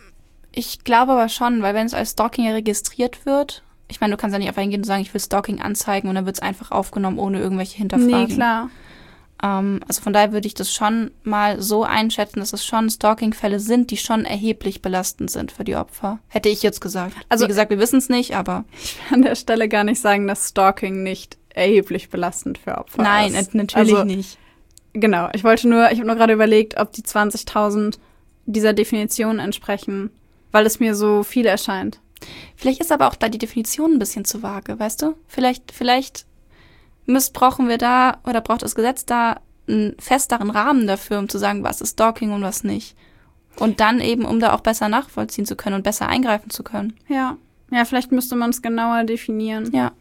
ich glaube aber schon, weil wenn es als Stalking ja registriert wird, ich meine, du kannst ja nicht einfach hingehen und sagen, ich will Stalking anzeigen und dann wird es einfach aufgenommen, ohne irgendwelche Hinterfragen. Nee, klar. Also von daher würde ich das schon mal so einschätzen, dass es schon Stalking-Fälle sind, die schon erheblich belastend sind für die Opfer. Hätte ich jetzt gesagt. Also wie gesagt, wir wissen es nicht, aber ich will an der Stelle gar nicht sagen, dass Stalking nicht erheblich belastend für Opfer ist. Nein, natürlich nicht. Genau, ich habe nur gerade überlegt, ob die 20.000 dieser Definition entsprechen, weil es mir so viel erscheint. Vielleicht ist aber auch da die Definition ein bisschen zu vage, weißt du? Vielleicht brauchen wir da oder braucht das Gesetz da einen festeren Rahmen dafür, um zu sagen, was ist Stalking und was nicht. Und dann eben, um da auch besser nachvollziehen zu können und besser eingreifen zu können. Ja, vielleicht müsste man es genauer definieren. Ja.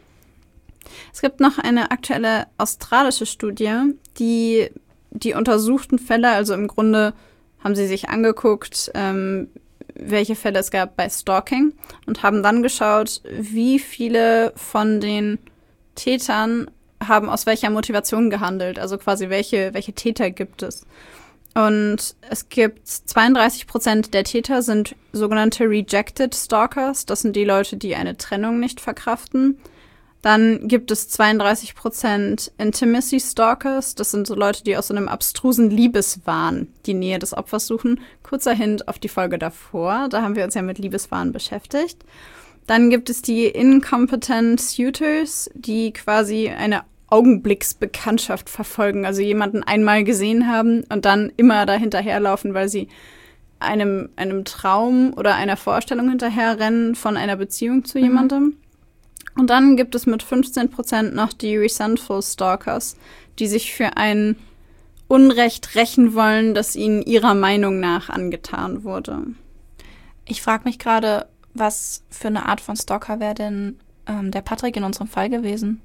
Es gibt noch eine aktuelle australische Studie, die untersuchten Fälle, also im Grunde haben sie sich angeguckt, welche Fälle es gab bei Stalking und haben dann geschaut, wie viele von den Tätern haben aus welcher Motivation gehandelt, also quasi welche Täter gibt es. Und es gibt 32% der Täter sind sogenannte Rejected Stalkers. Das sind die Leute, die eine Trennung nicht verkraften. Dann gibt es 32% Intimacy Stalkers. Das sind so Leute, die aus so einem abstrusen Liebeswahn die Nähe des Opfers suchen. Kurzer Hint auf die Folge davor. Da haben wir uns ja mit Liebeswahn beschäftigt. Dann gibt es die Incompetent Suitors, die quasi eine Augenblicksbekanntschaft verfolgen. Also jemanden einmal gesehen haben und dann immer dahinterherlaufen, weil sie einem Traum oder einer Vorstellung hinterherrennen von einer Beziehung zu jemandem. Und dann gibt es mit 15% noch die Resentful Stalkers, die sich für ein Unrecht rächen wollen, das ihnen ihrer Meinung nach angetan wurde. Ich frage mich gerade, was für eine Art von Stalker wäre denn der Patrick in unserem Fall gewesen?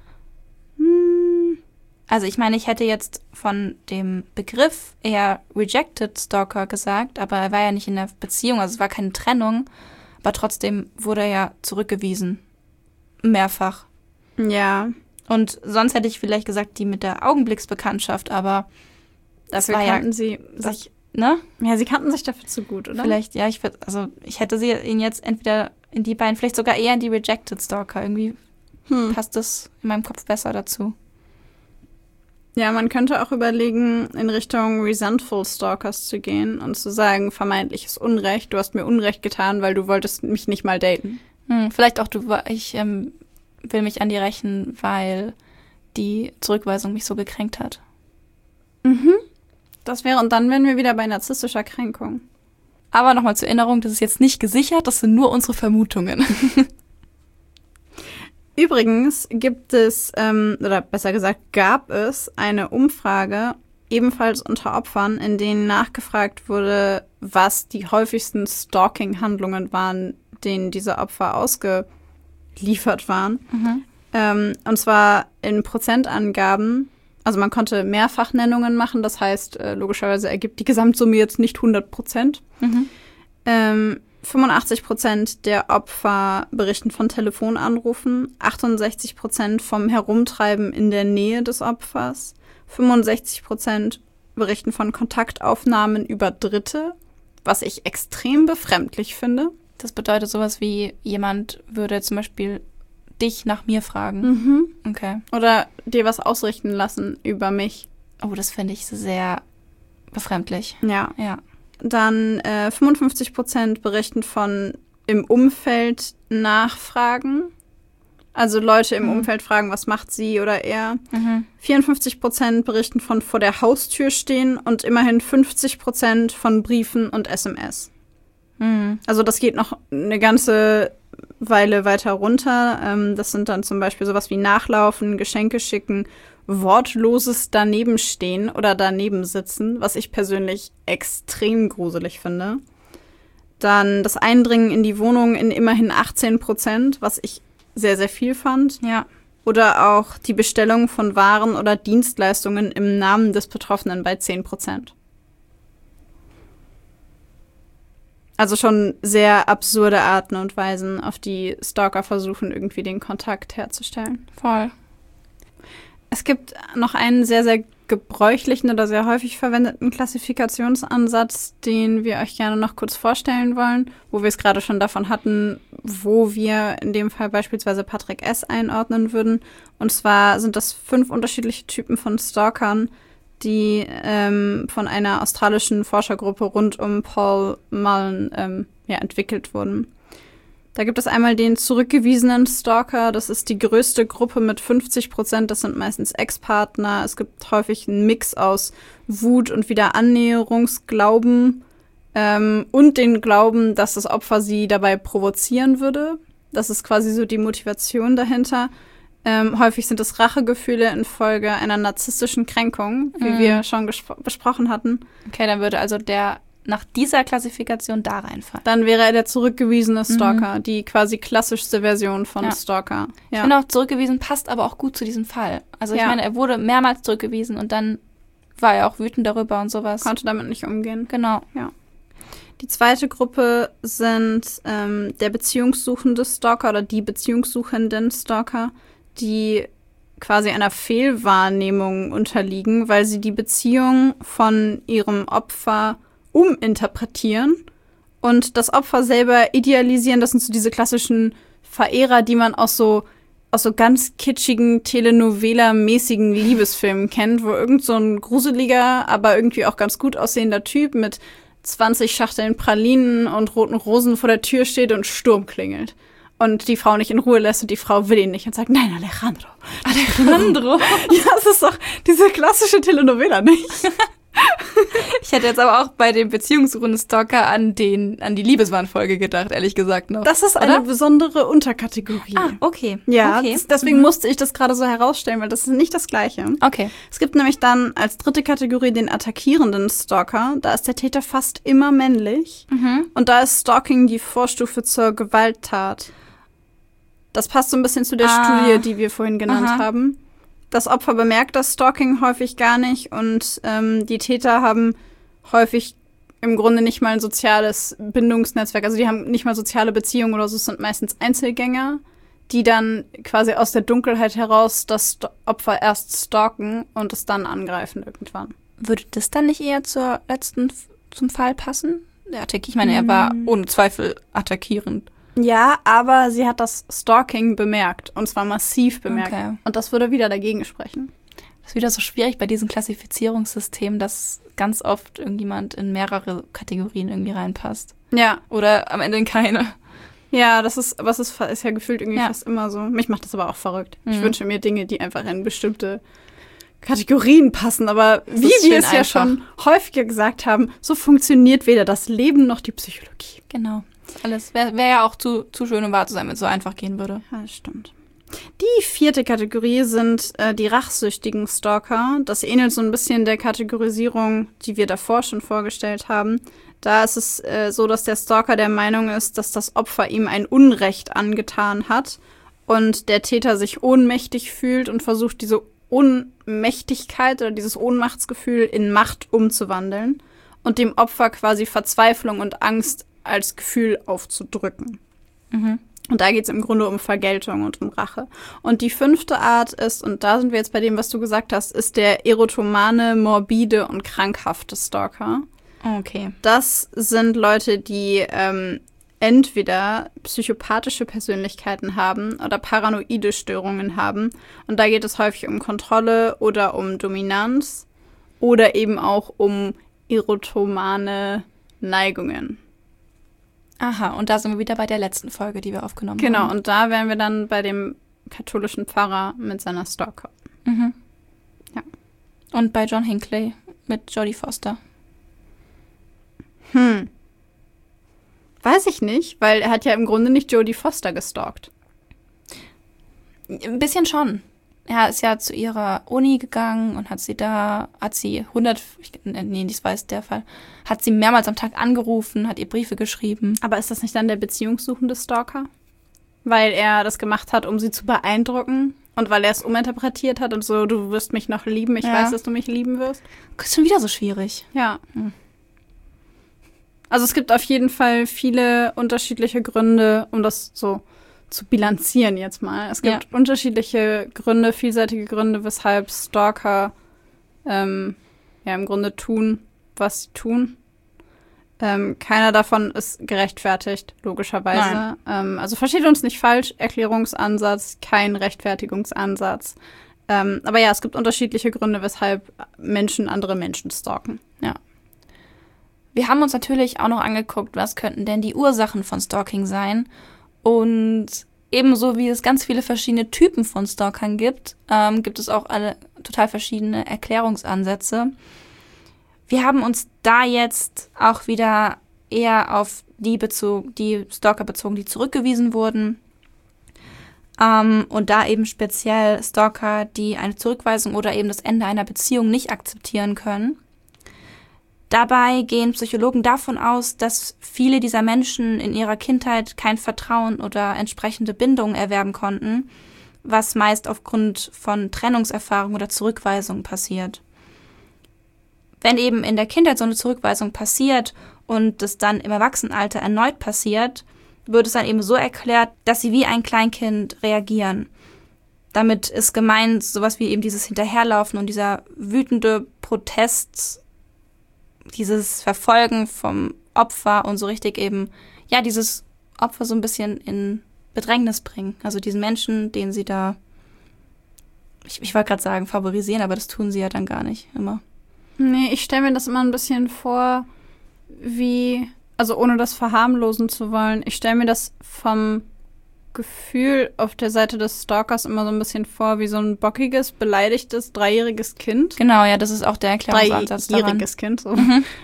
Also ich meine, ich hätte jetzt von dem Begriff eher Rejected Stalker gesagt, aber er war ja nicht in der Beziehung, also es war keine Trennung, aber trotzdem wurde er ja zurückgewiesen. Mehrfach. Ja. Und sonst hätte ich vielleicht gesagt, die mit der Augenblicksbekanntschaft, aber das dafür war kannten ja, sie das, sich, ne? Ja, sie kannten sich dafür zu gut, oder? Vielleicht, ja, ich hätte ihn jetzt entweder in die beiden, vielleicht sogar eher in die Rejected Stalker. Irgendwie passt das in meinem Kopf besser dazu. Ja, man könnte auch überlegen, in Richtung Resentful Stalkers zu gehen und zu sagen, vermeintliches Unrecht, du hast mir Unrecht getan, weil du wolltest mich nicht mal daten. Vielleicht auch ich will mich an die rächen, weil die Zurückweisung mich so gekränkt hat. Das wäre, und dann wären wir wieder bei narzisstischer Kränkung. Aber nochmal zur Erinnerung, das ist jetzt nicht gesichert, das sind nur unsere Vermutungen. Übrigens gibt es, oder besser gesagt, gab es eine Umfrage, ebenfalls unter Opfern, in denen nachgefragt wurde, was die häufigsten Stalking-Handlungen waren, denen diese Opfer ausgeliefert waren. Und zwar in Prozentangaben. Also man konnte Mehrfachnennungen machen, das heißt, logischerweise ergibt die Gesamtsumme jetzt nicht 100%. 85% der Opfer berichten von Telefonanrufen, 68% vom Herumtreiben in der Nähe des Opfers, 65% berichten von Kontaktaufnahmen über Dritte, was ich extrem befremdlich finde. Das bedeutet sowas wie, jemand würde zum Beispiel dich nach mir fragen. Okay. Oder dir was ausrichten lassen über mich. Oh, das finde ich sehr befremdlich. Ja. Ja. Dann 55% berichten von im Umfeld nachfragen. Also Leute im Umfeld fragen, was macht sie oder er. 54% berichten von vor der Haustür stehen und immerhin 50% von Briefen und SMS. Also das geht noch eine ganze Weile weiter runter. Das sind dann zum Beispiel sowas wie Nachlaufen, Geschenke schicken, wortloses Danebenstehen oder daneben sitzen, was ich persönlich extrem gruselig finde. Dann das Eindringen in die Wohnung in immerhin 18%, was ich sehr, sehr viel fand. Ja. Oder auch die Bestellung von Waren oder Dienstleistungen im Namen des Betroffenen bei 10%. Also schon sehr absurde Arten und Weisen, auf die Stalker versuchen, irgendwie den Kontakt herzustellen. Voll. Es gibt noch einen sehr, sehr gebräuchlichen oder sehr häufig verwendeten Klassifikationsansatz, den wir euch gerne noch kurz vorstellen wollen, wo wir es gerade schon davon hatten, wo wir in dem Fall beispielsweise Patrick S. einordnen würden. Und zwar sind das 5 unterschiedliche Typen von Stalkern, die von einer australischen Forschergruppe rund um Paul Mullen entwickelt wurden. Da gibt es einmal den zurückgewiesenen Stalker, das ist die größte Gruppe mit 50%, das sind meistens Ex-Partner. Es gibt häufig einen Mix aus Wut und Wiederannäherungsglauben und den Glauben, dass das Opfer sie dabei provozieren würde. Das ist quasi so die Motivation dahinter. Häufig sind es Rachegefühle infolge einer narzisstischen Kränkung, wie wir schon besprochen hatten. Okay, dann würde also der nach dieser Klassifikation da reinfallen. Dann wäre er der zurückgewiesene Stalker, die quasi klassischste Version von Stalker. Ja. Ich finde auch zurückgewiesen passt aber auch gut zu diesem Fall. Also ich meine, er wurde mehrmals zurückgewiesen und dann war er auch wütend darüber und sowas. Konnte damit nicht umgehen. Genau. Ja. Die zweite Gruppe sind der beziehungssuchende Stalker oder die beziehungssuchenden Stalker, die quasi einer Fehlwahrnehmung unterliegen, weil sie die Beziehung von ihrem Opfer uminterpretieren und das Opfer selber idealisieren. Das sind so diese klassischen Verehrer, die man aus aus so ganz kitschigen, Telenovela-mäßigen Liebesfilmen kennt, wo irgend so ein gruseliger, aber irgendwie auch ganz gut aussehender Typ mit 20 Schachteln Pralinen und roten Rosen vor der Tür steht und Sturm klingelt. Und die Frau nicht in Ruhe lässt und die Frau will ihn nicht und sagt, nein, Alejandro. Alejandro? Ja, das ist doch diese klassische Telenovela, nicht? Ich hätte jetzt aber auch bei dem Beziehungsrunde-Stalker an die Liebeswahn-Folge gedacht, ehrlich gesagt noch. Das ist eine besondere Unterkategorie. Ah, okay. Ja, okay. deswegen musste ich das gerade so herausstellen, weil das ist nicht das Gleiche. Okay. Es gibt nämlich dann als dritte Kategorie den attackierenden Stalker. Da ist der Täter fast immer männlich. Und da ist Stalking die Vorstufe zur Gewalttat. Das passt so ein bisschen zu der Studie, die wir vorhin genannt haben. Das Opfer bemerkt das Stalking häufig gar nicht und die Täter haben häufig im Grunde nicht mal ein soziales Bindungsnetzwerk. Also die haben nicht mal soziale Beziehungen oder so, es sind meistens Einzelgänger, die dann quasi aus der Dunkelheit heraus das Opfer erst stalken und es dann angreifen irgendwann. Würde das dann nicht eher zum Fall passen? Ich meine, er war ohne Zweifel attackierend. Ja, aber sie hat das Stalking bemerkt und zwar massiv bemerkt. Okay. Und das würde wieder dagegen sprechen. Das ist wieder so schwierig bei diesem Klassifizierungssystem, dass ganz oft irgendjemand in mehrere Kategorien irgendwie reinpasst. Ja. Oder am Ende in keine. Ja, ist ja gefühlt irgendwie fast immer so. Mich macht das aber auch verrückt. Ich wünsche mir Dinge, die einfach in bestimmte Kategorien passen. Aber wie wir es ja schon häufiger gesagt haben, so funktioniert weder das Leben noch die Psychologie. Genau. Alles wäre ja auch zu schön, um wahr zu sein, wenn es so einfach gehen würde. Ja, das stimmt. Die vierte Kategorie sind die rachsüchtigen Stalker. Das ähnelt so ein bisschen der Kategorisierung, die wir davor schon vorgestellt haben. Da ist es so, dass der Stalker der Meinung ist, dass das Opfer ihm ein Unrecht angetan hat und der Täter sich ohnmächtig fühlt und versucht, diese Ohnmächtigkeit oder dieses Ohnmachtsgefühl in Macht umzuwandeln und dem Opfer quasi Verzweiflung und Angst als Gefühl aufzudrücken. Und da geht es im Grunde um Vergeltung und um Rache. Und die fünfte Art ist, und da sind wir jetzt bei dem, was du gesagt hast, ist der erotomane, morbide und krankhafte Stalker. Okay. Das sind Leute, die entweder psychopathische Persönlichkeiten haben oder paranoide Störungen haben. Und da geht es häufig um Kontrolle oder um Dominanz oder eben auch um erotomane Neigungen. Aha, und da sind wir wieder bei der letzten Folge, die wir aufgenommen haben. Genau, und da wären wir dann bei dem katholischen Pfarrer mit seiner Stalker. Ja. Und bei John Hinckley mit Jodie Foster. Weiß ich nicht, weil er hat ja im Grunde nicht Jodie Foster gestalkt. Ein bisschen schon. Er ist ja zu ihrer Uni gegangen und hat sie mehrmals am Tag angerufen, hat ihr Briefe geschrieben. Aber ist das nicht dann der beziehungssuchende Stalker? Weil er das gemacht hat, um sie zu beeindrucken und weil er es uminterpretiert hat und so, du wirst mich noch lieben, ich weiß, dass du mich lieben wirst. Das ist schon wieder so schwierig. Ja. Also es gibt auf jeden Fall viele unterschiedliche Gründe, um das so zu bilanzieren jetzt mal. Es gibt unterschiedliche Gründe, vielseitige Gründe, weshalb Stalker im Grunde tun, was sie tun. Keiner davon ist gerechtfertigt, logischerweise. Also versteht uns nicht falsch, Erklärungsansatz, kein Rechtfertigungsansatz. Aber ja, es gibt unterschiedliche Gründe, weshalb Menschen andere Menschen stalken. Ja. Wir haben uns natürlich auch noch angeguckt, was könnten denn die Ursachen von Stalking sein. Und ebenso wie es ganz viele verschiedene Typen von Stalkern gibt, gibt es auch alle total verschiedene Erklärungsansätze. Wir haben uns da jetzt auch wieder eher auf die Stalker bezogen, die zurückgewiesen wurden. Und da eben speziell Stalker, die eine Zurückweisung oder eben das Ende einer Beziehung nicht akzeptieren können. Dabei gehen Psychologen davon aus, dass viele dieser Menschen in ihrer Kindheit kein Vertrauen oder entsprechende Bindungen erwerben konnten, was meist aufgrund von Trennungserfahrung oder Zurückweisung passiert. Wenn eben in der Kindheit so eine Zurückweisung passiert und es dann im Erwachsenenalter erneut passiert, wird es dann eben so erklärt, dass sie wie ein Kleinkind reagieren. Damit ist gemeint sowas wie eben dieses Hinterherlaufen und dieser wütende Protest, dieses Verfolgen vom Opfer und so richtig eben, ja, dieses Opfer so ein bisschen in Bedrängnis bringen. Also diesen Menschen, den sie da, ich wollte gerade sagen, favorisieren, aber das tun sie ja dann gar nicht immer. Nee, ich stelle mir das immer ein bisschen vor, wie, also ohne das verharmlosen zu wollen, ich stelle mir das vom Gefühl auf der Seite des Stalkers immer so ein bisschen vor, wie so ein bockiges, beleidigtes, 3-jähriges Kind. Genau, ja, das ist auch der Erklärungsansatz daran. 3-jähriges Kind, so.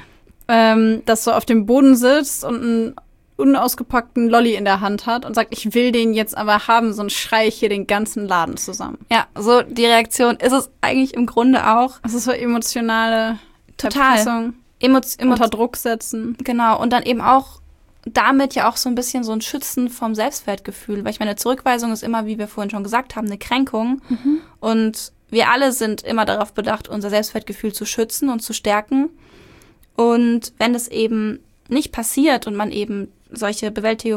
Das so auf dem Boden sitzt und einen unausgepackten Lolli in der Hand hat und sagt, ich will den jetzt aber haben, sonst schreie ich hier den ganzen Laden zusammen. Ja, so die Reaktion ist es eigentlich im Grunde auch. Das ist so emotionale Total. Erpressung, unter Druck setzen. Genau, und dann eben auch damit ja auch so ein bisschen so ein Schützen vom Selbstwertgefühl. Weil ich meine, Zurückweisung ist immer, wie wir vorhin schon gesagt haben, eine Kränkung. Und wir alle sind immer darauf bedacht, unser Selbstwertgefühl zu schützen und zu stärken. Und wenn das eben nicht passiert und man eben solche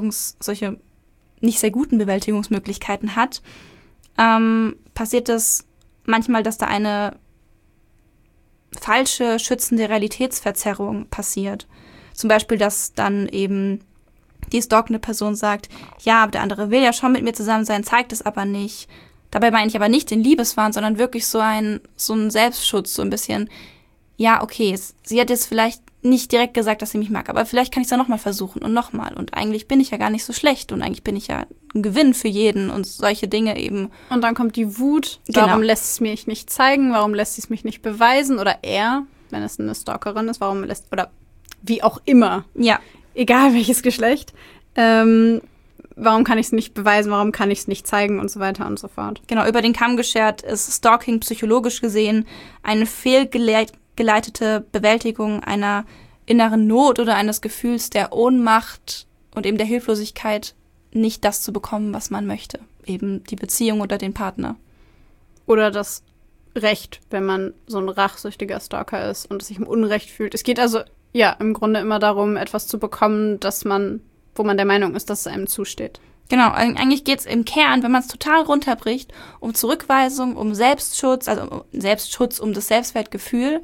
nicht sehr guten Bewältigungsmöglichkeiten hat, passiert es manchmal, dass da eine falsche, schützende Realitätsverzerrung passiert. Zum Beispiel, dass dann eben die stalkende Person sagt, ja, aber der andere will ja schon mit mir zusammen sein, zeigt es aber nicht. Dabei meine ich aber nicht den Liebeswahn, sondern wirklich so ein Selbstschutz, so ein bisschen, ja, okay, sie hat jetzt vielleicht nicht direkt gesagt, dass sie mich mag, aber vielleicht kann ich es ja nochmal versuchen und nochmal. Und eigentlich bin ich ja gar nicht so schlecht und eigentlich bin ich ja ein Gewinn für jeden und solche Dinge eben. Und dann kommt die Wut, warum lässt es mich nicht zeigen, warum lässt es mich nicht beweisen oder er, wenn es eine Stalkerin ist, oder wie auch immer, ja, egal welches Geschlecht, warum kann ich es nicht beweisen, warum kann ich es nicht zeigen und so weiter und so fort. Genau, über den Kamm geschert ist Stalking psychologisch gesehen eine fehlgeleitete Bewältigung einer inneren Not oder eines Gefühls der Ohnmacht und eben der Hilflosigkeit, nicht das zu bekommen, was man möchte. Eben die Beziehung oder den Partner. Oder das Recht, wenn man so ein rachsüchtiger Stalker ist und sich im Unrecht fühlt. Es geht also ja im Grunde immer darum, etwas zu bekommen, wo man der Meinung ist, dass es einem zusteht. Genau, eigentlich geht es im Kern, wenn man es total runterbricht, um Zurückweisung, um Selbstschutz, um das Selbstwertgefühl,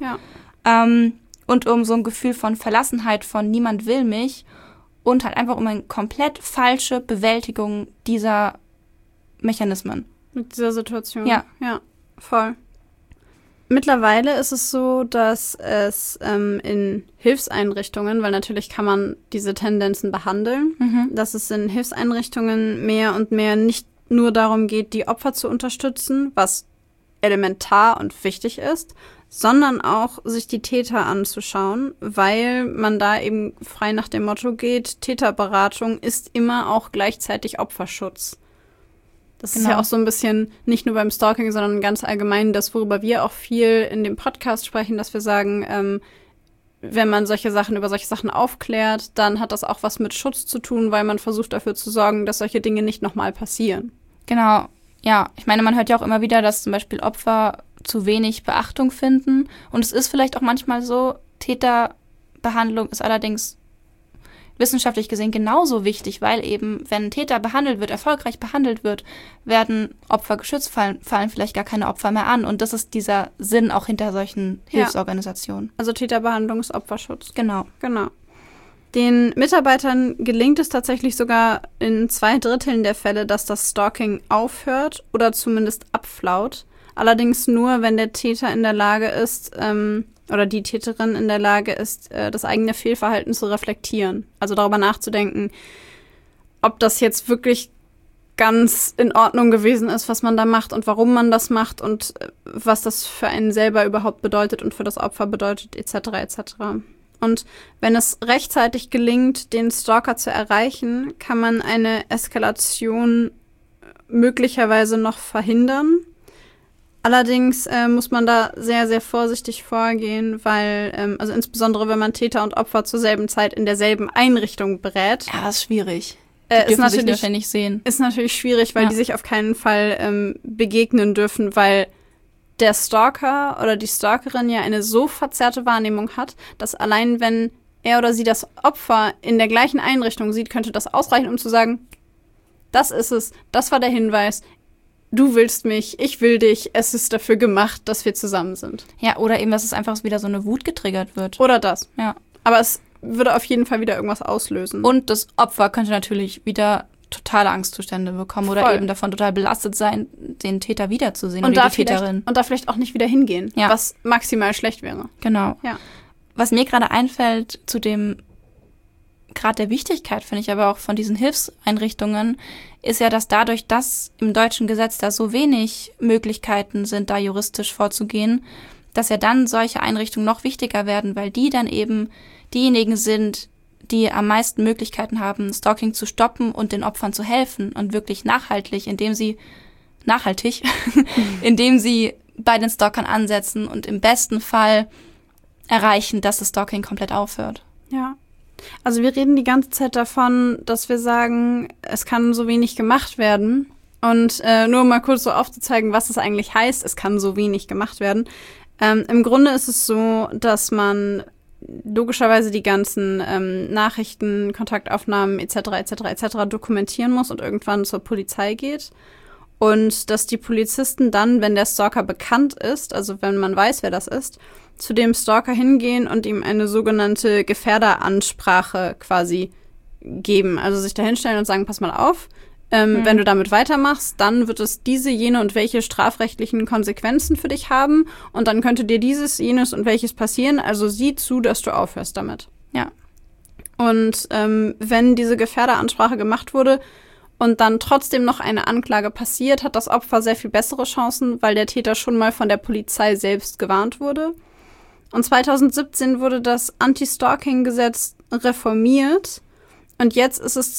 und um so ein Gefühl von Verlassenheit, von niemand will mich und halt einfach um eine komplett falsche Bewältigung dieser Mechanismen. Mit dieser Situation. Ja. Ja, voll. Mittlerweile ist es so, dass es in Hilfseinrichtungen, weil natürlich kann man diese Tendenzen behandeln, dass es in Hilfseinrichtungen mehr und mehr nicht nur darum geht, die Opfer zu unterstützen, was elementar und wichtig ist, sondern auch sich die Täter anzuschauen, weil man da eben frei nach dem Motto geht, Täterberatung ist immer auch gleichzeitig Opferschutz. Das ist ja auch so ein bisschen, nicht nur beim Stalking, sondern ganz allgemein das, worüber wir auch viel in dem Podcast sprechen, dass wir sagen, wenn man über solche Sachen aufklärt, dann hat das auch was mit Schutz zu tun, weil man versucht dafür zu sorgen, dass solche Dinge nicht nochmal passieren. Genau, ja. Ich meine, man hört ja auch immer wieder, dass zum Beispiel Opfer zu wenig Beachtung finden. Und es ist vielleicht auch manchmal so, Täterbehandlung ist allerdings wissenschaftlich gesehen genauso wichtig, weil eben, wenn ein Täter erfolgreich behandelt wird, werden Opfer geschützt, fallen vielleicht gar keine Opfer mehr an. Und das ist dieser Sinn auch hinter solchen Hilfsorganisationen. Also Täterbehandlung ist Opferschutz. Genau. Den Mitarbeitern gelingt es tatsächlich sogar in 2/3 der Fälle, dass das Stalking aufhört oder zumindest abflaut. Allerdings nur, wenn der Täter in der Lage ist, oder die Täterin in der Lage ist, das eigene Fehlverhalten zu reflektieren. Also darüber nachzudenken, ob das jetzt wirklich ganz in Ordnung gewesen ist, was man da macht und warum man das macht und was das für einen selber überhaupt bedeutet und für das Opfer bedeutet, etc. etc. Und wenn es rechtzeitig gelingt, den Stalker zu erreichen, kann man eine Eskalation möglicherweise noch verhindern. Allerdings muss man da sehr, sehr vorsichtig vorgehen, weil, also insbesondere wenn man Täter und Opfer zur selben Zeit in derselben Einrichtung berät. Ja, das ist schwierig. Ist natürlich schwierig, weil die sich auf keinen Fall begegnen dürfen, weil der Stalker oder die Stalkerin ja eine so verzerrte Wahrnehmung hat, dass allein wenn er oder sie das Opfer in der gleichen Einrichtung sieht, könnte das ausreichen, um zu sagen, das ist es, das war der Hinweis, du willst mich, ich will dich, es ist dafür gemacht, dass wir zusammen sind. Ja, oder eben, dass es einfach wieder so eine Wut getriggert wird. Oder das. Ja. Aber es würde auf jeden Fall wieder irgendwas auslösen. Und das Opfer könnte natürlich wieder totale Angstzustände bekommen oder Voll. eben davon total belastet sein, den Täter wiederzusehen Und oder da die Täterin. und da vielleicht auch nicht wieder hingehen, Ja. was maximal schlecht wäre. Genau. Ja. Was mir gerade einfällt zu dem Grad der Wichtigkeit, finde ich aber auch von diesen Hilfseinrichtungen, ist ja, dass dadurch, dass im deutschen Gesetz da so wenig Möglichkeiten sind, da juristisch vorzugehen, dass ja dann solche Einrichtungen noch wichtiger werden, weil die dann eben diejenigen sind, die am meisten Möglichkeiten haben, Stalking zu stoppen und den Opfern zu helfen und wirklich nachhaltig, indem sie bei den Stalkern ansetzen und im besten Fall erreichen, dass das Stalking komplett aufhört. Ja. Also wir reden die ganze Zeit davon, dass wir sagen, es kann so wenig gemacht werden. Und nur mal kurz so aufzuzeigen, was es eigentlich heißt, es kann so wenig gemacht werden. Im Grunde ist es so, dass man logischerweise die ganzen Nachrichten, Kontaktaufnahmen etc. dokumentieren muss und irgendwann zur Polizei geht. Und dass die Polizisten dann, wenn der Stalker bekannt ist, also wenn man weiß, wer das ist, zu dem Stalker hingehen und ihm eine sogenannte Gefährderansprache quasi geben. Also sich da hinstellen und sagen, pass mal auf, wenn du damit weitermachst, dann wird es diese, jene und welche strafrechtlichen Konsequenzen für dich haben und dann könnte dir dieses, jenes und welches passieren. Also sieh zu, dass du aufhörst damit. Ja. Und wenn diese Gefährderansprache gemacht wurde und dann trotzdem noch eine Anklage passiert, hat das Opfer sehr viel bessere Chancen, weil der Täter schon mal von der Polizei selbst gewarnt wurde. Und 2017 wurde das Anti-Stalking-Gesetz reformiert. Und jetzt ist es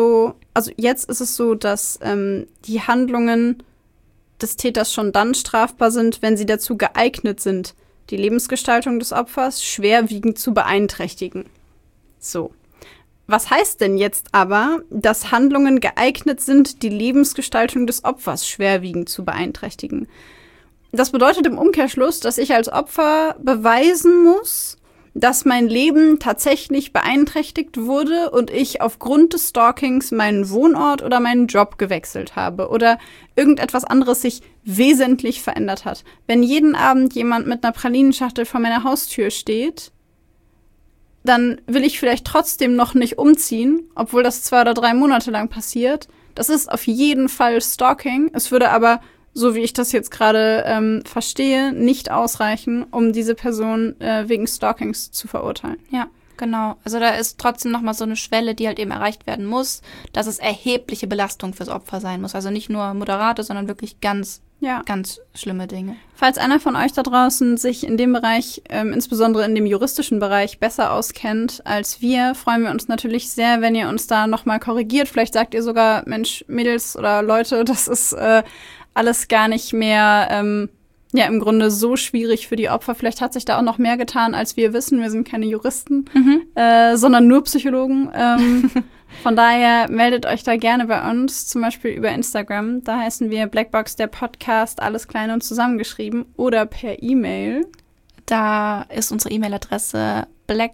so, dass die Handlungen des Täters schon dann strafbar sind, wenn sie dazu geeignet sind, die Lebensgestaltung des Opfers schwerwiegend zu beeinträchtigen. So. Was heißt denn jetzt aber, dass Handlungen geeignet sind, die Lebensgestaltung des Opfers schwerwiegend zu beeinträchtigen? Das bedeutet im Umkehrschluss, dass ich als Opfer beweisen muss, dass mein Leben tatsächlich beeinträchtigt wurde und ich aufgrund des Stalkings meinen Wohnort oder meinen Job gewechselt habe oder irgendetwas anderes sich wesentlich verändert hat. Wenn jeden Abend jemand mit einer Pralinenschachtel vor meiner Haustür steht, dann will ich vielleicht trotzdem noch nicht umziehen, obwohl das 2 oder 3 Monate lang passiert. Das ist auf jeden Fall Stalking. Es würde aber, so wie ich das jetzt gerade verstehe, nicht ausreichen, um diese Person wegen Stalkings zu verurteilen. Ja, genau. Also da ist trotzdem nochmal so eine Schwelle, die halt eben erreicht werden muss, dass es erhebliche Belastung fürs Opfer sein muss. Also nicht nur moderate, sondern wirklich ganz schlimme Dinge. Falls einer von euch da draußen sich in dem Bereich, insbesondere in dem juristischen Bereich, besser auskennt als wir, freuen wir uns natürlich sehr, wenn ihr uns da nochmal korrigiert. Vielleicht sagt ihr sogar, Mensch, Mädels oder Leute, das ist alles gar nicht mehr im Grunde so schwierig für die Opfer. Vielleicht hat sich da auch noch mehr getan, als wir wissen. Wir sind keine Juristen, sondern nur Psychologen. Von daher meldet euch da gerne bei uns, zum Beispiel über Instagram. Da heißen wir Blackbox der Podcast, alles klein und zusammengeschrieben, oder per E-Mail. Da ist unsere E-Mail-Adresse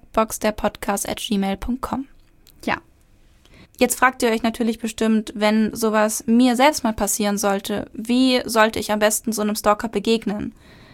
blackboxderpodcast@gmail.com. Ja. Jetzt fragt ihr euch natürlich bestimmt, wenn sowas mir selbst mal passieren sollte, wie sollte ich am besten so einem Stalker begegnen?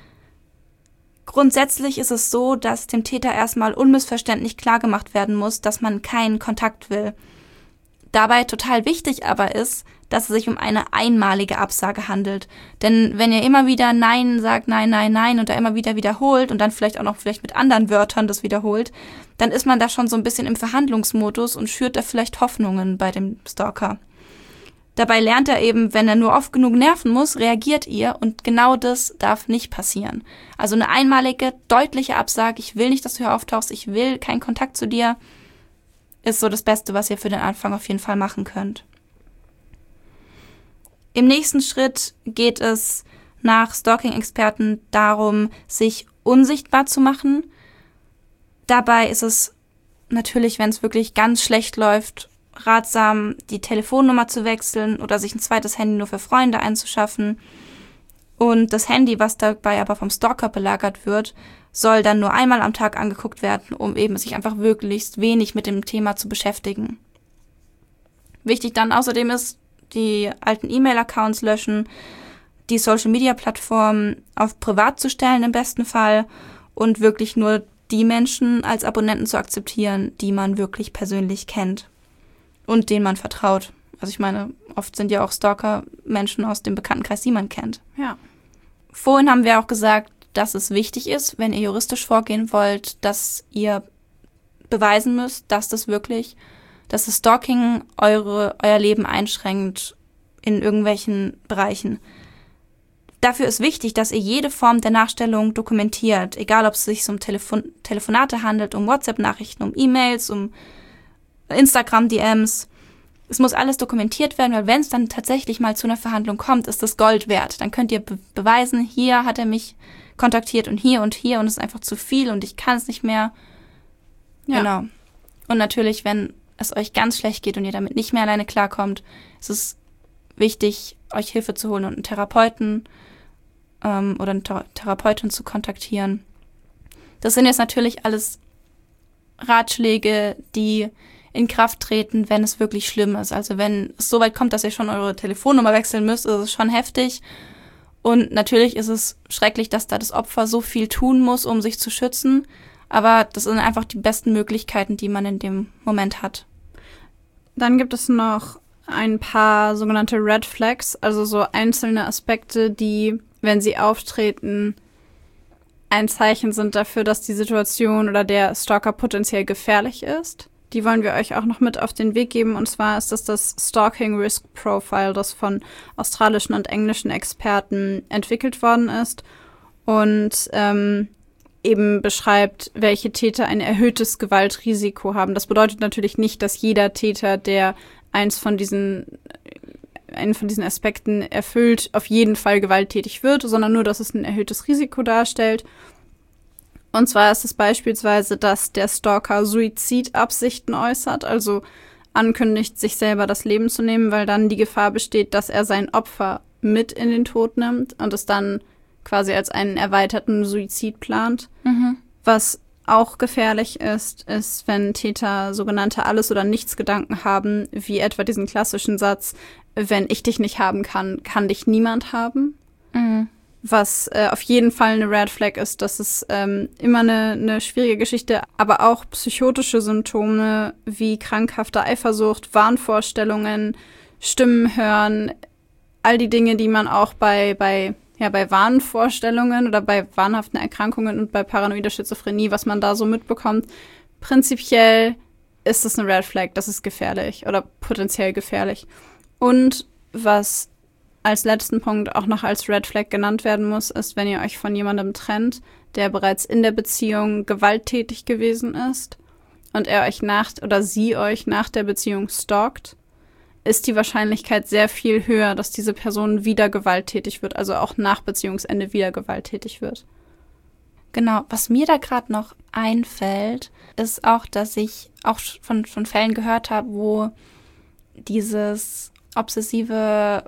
Grundsätzlich ist es so, dass dem Täter erstmal unmissverständlich klargemacht werden muss, dass man keinen Kontakt will. Dabei total wichtig aber ist, dass es sich um eine einmalige Absage handelt. Denn wenn ihr immer wieder Nein sagt, nein, nein, nein und da immer wieder wiederholt und dann vielleicht auch noch mit anderen Wörtern das wiederholt, dann ist man da schon so ein bisschen im Verhandlungsmodus und schürt da vielleicht Hoffnungen bei dem Stalker. Dabei lernt er eben, wenn er nur oft genug nerven muss, reagiert ihr und genau das darf nicht passieren. Also eine einmalige, deutliche Absage, ich will nicht, dass du hier auftauchst, ich will keinen Kontakt zu dir, ist so das Beste, was ihr für den Anfang auf jeden Fall machen könnt. Im nächsten Schritt geht es nach Stalking-Experten darum, sich unsichtbar zu machen. Dabei ist es natürlich, wenn es wirklich ganz schlecht läuft, ratsam, die Telefonnummer zu wechseln oder sich ein zweites Handy nur für Freunde einzuschaffen. Und das Handy, was dabei aber vom Stalker belagert wird, soll dann nur einmal am Tag angeguckt werden, um eben sich einfach möglichst wenig mit dem Thema zu beschäftigen. Wichtig dann außerdem ist, die alten E-Mail-Accounts löschen, die Social-Media-Plattformen auf privat zu stellen im besten Fall und wirklich nur die Menschen als Abonnenten zu akzeptieren, die man wirklich persönlich kennt und denen man vertraut. Also ich meine, oft sind ja auch Stalker Menschen aus dem Bekanntenkreis, die man kennt. Ja. Vorhin haben wir auch gesagt, dass es wichtig ist, wenn ihr juristisch vorgehen wollt, dass ihr beweisen müsst, dass das Stalking euer Leben einschränkt in irgendwelchen Bereichen. Dafür ist wichtig, dass ihr jede Form der Nachstellung dokumentiert, egal ob es sich um Telefonate handelt, um WhatsApp-Nachrichten, um E-Mails, um Instagram-DMs. Es muss alles dokumentiert werden, weil wenn es dann tatsächlich mal zu einer Verhandlung kommt, ist das Gold wert. Dann könnt ihr beweisen, hier hat er mich kontaktiert und hier und es ist einfach zu viel und ich kann es nicht mehr. Ja. Genau. Und natürlich, wenn es euch ganz schlecht geht und ihr damit nicht mehr alleine klarkommt, ist es wichtig, euch Hilfe zu holen und einen Therapeuten oder eine Therapeutin zu kontaktieren. Das sind jetzt natürlich alles Ratschläge, die in Kraft treten, wenn es wirklich schlimm ist. Also wenn es so weit kommt, dass ihr schon eure Telefonnummer wechseln müsst, ist es schon heftig. Und natürlich ist es schrecklich, dass da das Opfer so viel tun muss, um sich zu schützen. Aber das sind einfach die besten Möglichkeiten, die man in dem Moment hat. Dann gibt es noch ein paar sogenannte Red Flags, also so einzelne Aspekte, die, wenn sie auftreten, ein Zeichen sind dafür, dass die Situation oder der Stalker potenziell gefährlich ist. Die wollen wir euch auch noch mit auf den Weg geben. Und zwar ist das Stalking Risk Profile, das von australischen und englischen Experten entwickelt worden ist und eben beschreibt, welche Täter ein erhöhtes Gewaltrisiko haben. Das bedeutet natürlich nicht, dass jeder Täter, der einen von diesen Aspekten erfüllt, auf jeden Fall gewalttätig wird, sondern nur, dass es ein erhöhtes Risiko darstellt. Und zwar ist es beispielsweise, dass der Stalker Suizidabsichten äußert, also ankündigt, sich selber das Leben zu nehmen, weil dann die Gefahr besteht, dass er sein Opfer mit in den Tod nimmt und es dann quasi als einen erweiterten Suizid plant. Mhm. Was auch gefährlich ist, wenn Täter sogenannte Alles- oder Nichts-Gedanken haben, wie etwa diesen klassischen Satz, wenn ich dich nicht haben kann, kann dich niemand haben. Mhm. Was auf jeden Fall eine Red Flag ist, das ist immer eine schwierige Geschichte, aber auch psychotische Symptome wie krankhafte Eifersucht, Wahnvorstellungen, Stimmen hören, all die Dinge, die man auch bei Wahnvorstellungen oder bei wahnhaften Erkrankungen und bei paranoider Schizophrenie, was man da so mitbekommt. Prinzipiell ist es eine Red Flag, das ist gefährlich oder potenziell gefährlich. Und was als letzten Punkt auch noch als Red Flag genannt werden muss, ist, wenn ihr euch von jemandem trennt, der bereits in der Beziehung gewalttätig gewesen ist und er euch sie euch nach der Beziehung stalkt, ist die Wahrscheinlichkeit sehr viel höher, dass diese Person wieder gewalttätig wird, also auch nach Beziehungsende wieder gewalttätig wird. Genau, was mir da gerade noch einfällt, ist auch, dass ich auch von Fällen gehört habe, wo dieses obsessive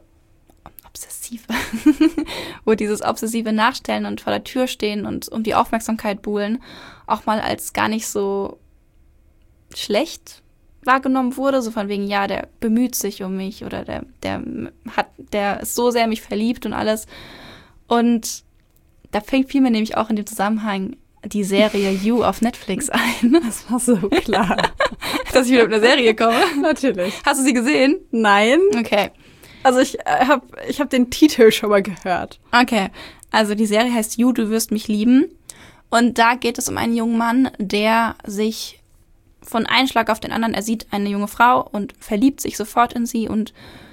Nachstellen und vor der Tür stehen und um die Aufmerksamkeit buhlen, auch mal als gar nicht so schlecht wahrgenommen wurde, so von wegen, ja, der bemüht sich um mich oder der ist so sehr mich verliebt und alles. Und da fiel mir nämlich auch in dem Zusammenhang die Serie You auf Netflix ein. Das war so klar. Dass ich wieder mit einer Serie komme. Natürlich. Hast du sie gesehen? Nein. Okay. Also ich hab den Titel schon mal gehört. Okay. Also die Serie heißt You, du wirst mich lieben. Und da geht es um einen jungen Mann, der sich von einem Schlag auf den anderen, er sieht eine junge Frau und verliebt sich sofort in sie und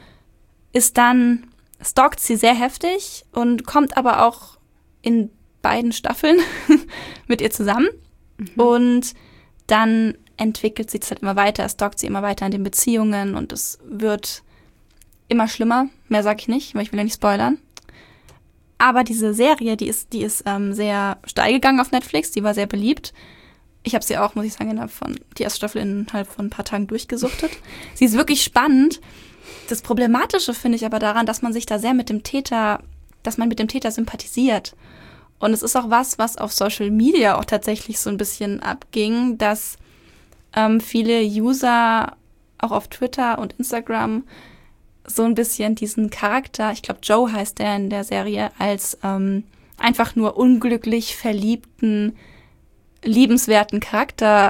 stalkt sie sehr heftig und kommt aber auch in beiden Staffeln mit ihr zusammen. Mhm. Und dann entwickelt sich das halt immer weiter, er stalkt sie immer weiter in den Beziehungen und es wird immer schlimmer. Mehr sage ich nicht, weil ich will ja nicht spoilern. Aber diese Serie, die ist sehr steil gegangen auf Netflix, die war sehr beliebt. Ich habe sie auch, muss ich sagen, die erste Staffel innerhalb von ein paar Tagen durchgesuchtet. Sie ist wirklich spannend. Das Problematische finde ich aber daran, dass man sich da sehr mit dem Täter sympathisiert. Und es ist auch was auf Social Media auch tatsächlich so ein bisschen abging, dass viele User auch auf Twitter und Instagram so ein bisschen diesen Charakter, ich glaube Joe heißt der in der Serie, als einfach nur unglücklich verliebten, liebenswerten Charakter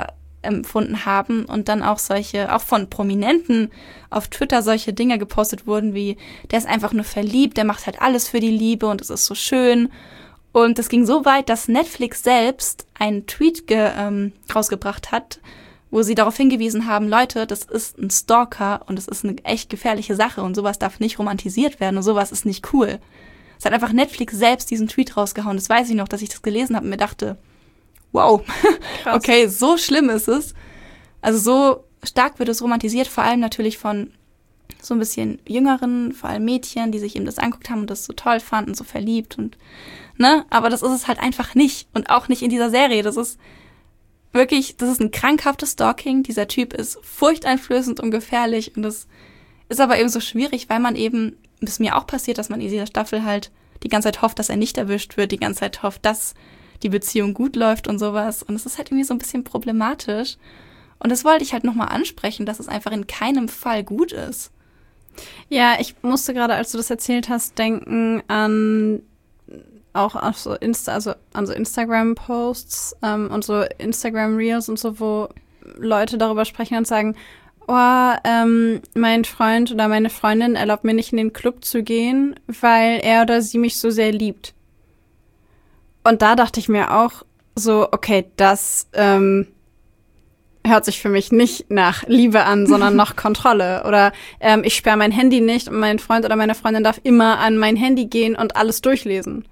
empfunden haben und dann auch von Prominenten auf Twitter solche Dinge gepostet wurden wie, der ist einfach nur verliebt, der macht halt alles für die Liebe und es ist so schön. Und es ging so weit, dass Netflix selbst einen Tweet rausgebracht hat, wo sie darauf hingewiesen haben, Leute, das ist ein Stalker und es ist eine echt gefährliche Sache und sowas darf nicht romantisiert werden und sowas ist nicht cool. Es hat einfach Netflix selbst diesen Tweet rausgehauen. Das weiß ich noch, dass ich das gelesen habe und mir dachte, wow, okay, so schlimm ist es. Also so stark wird es romantisiert, vor allem natürlich von so ein bisschen jüngeren, vor allem Mädchen, die sich eben das angeguckt haben und das so toll fanden, so verliebt und, ne, aber das ist es halt einfach nicht und auch nicht in dieser Serie. Das ist wirklich, das ist ein krankhaftes Stalking. Dieser Typ ist furchteinflößend und gefährlich und das ist aber eben so schwierig, weil man eben, das ist mir auch passiert, dass man in dieser Staffel halt die ganze Zeit hofft, dass er nicht erwischt wird, die ganze Zeit hofft, dass die Beziehung gut läuft und sowas. Und es ist halt irgendwie so ein bisschen problematisch. Und das wollte ich halt nochmal ansprechen, dass es einfach in keinem Fall gut ist. Ja, ich musste gerade, als du das erzählt hast, denken an auch auf so an so Instagram-Posts und so Instagram-Reels und so, wo Leute darüber sprechen und sagen, mein Freund oder meine Freundin erlaubt mir nicht in den Club zu gehen, weil er oder sie mich so sehr liebt. Und da dachte ich mir auch so, okay, das hört sich für mich nicht nach Liebe an, sondern nach Kontrolle. Oder ich sperre mein Handy nicht und mein Freund oder meine Freundin darf immer an mein Handy gehen und alles durchlesen.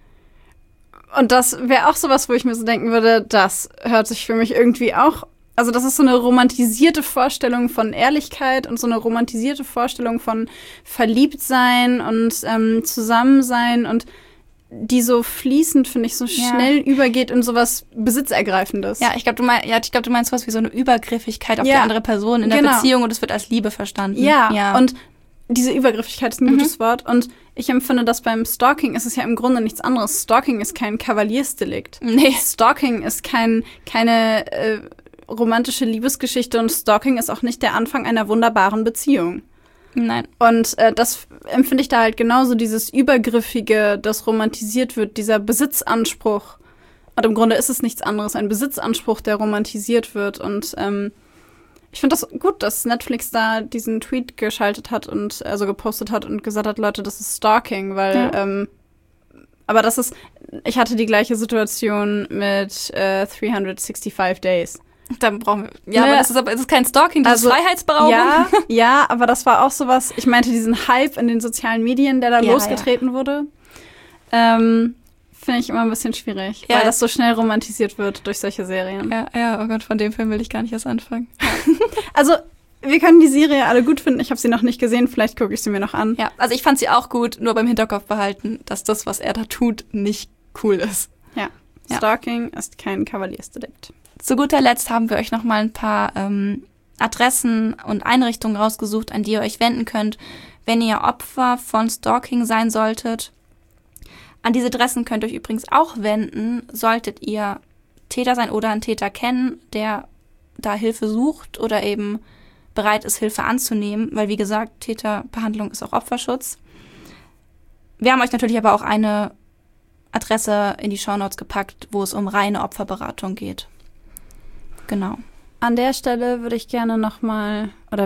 Und das wäre auch sowas, wo ich mir so denken würde, das hört sich für mich irgendwie auch, also das ist so eine romantisierte Vorstellung von Ehrlichkeit und so eine romantisierte Vorstellung von Verliebtsein und Zusammensein und die so fließend, finde ich, so schnell übergeht in sowas Besitzergreifendes. Ja, ich glaube, du meinst sowas wie so eine Übergriffigkeit auf die andere Person in der Beziehung und es wird als Liebe verstanden. Ja, und diese Übergriffigkeit ist ein gutes Wort und ich empfinde, dass beim Stalking ist es ja im Grunde nichts anderes. Stalking ist kein Kavaliersdelikt. Nee. Stalking ist keine romantische Liebesgeschichte und Stalking ist auch nicht der Anfang einer wunderbaren Beziehung. Nein. Und das empfinde ich da halt genauso, dieses Übergriffige, das romantisiert wird, dieser Besitzanspruch. Und im Grunde ist es nichts anderes, ein Besitzanspruch, der romantisiert wird. Und ich finde das gut, dass Netflix da diesen Tweet geschaltet hat und also gepostet hat und gesagt hat, Leute, das ist Stalking, weil aber das ist, ich hatte die gleiche Situation mit 365 Days. Dann brauchen wir, aber es ist kein Stalking, das ist Freiheitsberaubung. Ja, aber das war auch sowas, ich meinte diesen Hype in den sozialen Medien, der da losgetreten wurde, finde ich immer ein bisschen schwierig, weil das so schnell romantisiert wird durch solche Serien. Ja, oh Gott, von dem Film will ich gar nicht erst anfangen. Also, wir können die Serie alle gut finden, ich habe sie noch nicht gesehen, vielleicht gucke ich sie mir noch an. Ja, also ich fand sie auch gut, nur beim Hinterkopf behalten, dass das, was er da tut, nicht cool ist. Ja. Stalking ist kein Kavaliersdelikt. Zu guter Letzt haben wir euch noch mal ein paar Adressen und Einrichtungen rausgesucht, an die ihr euch wenden könnt, wenn ihr Opfer von Stalking sein solltet. An diese Adressen könnt ihr euch übrigens auch wenden, solltet ihr Täter sein oder einen Täter kennen, der da Hilfe sucht oder eben bereit ist, Hilfe anzunehmen, weil wie gesagt, Täterbehandlung ist auch Opferschutz. Wir haben euch natürlich aber auch eine Adresse in die Shownotes gepackt, wo es um reine Opferberatung geht. Genau. An der Stelle würden wir gerne nochmal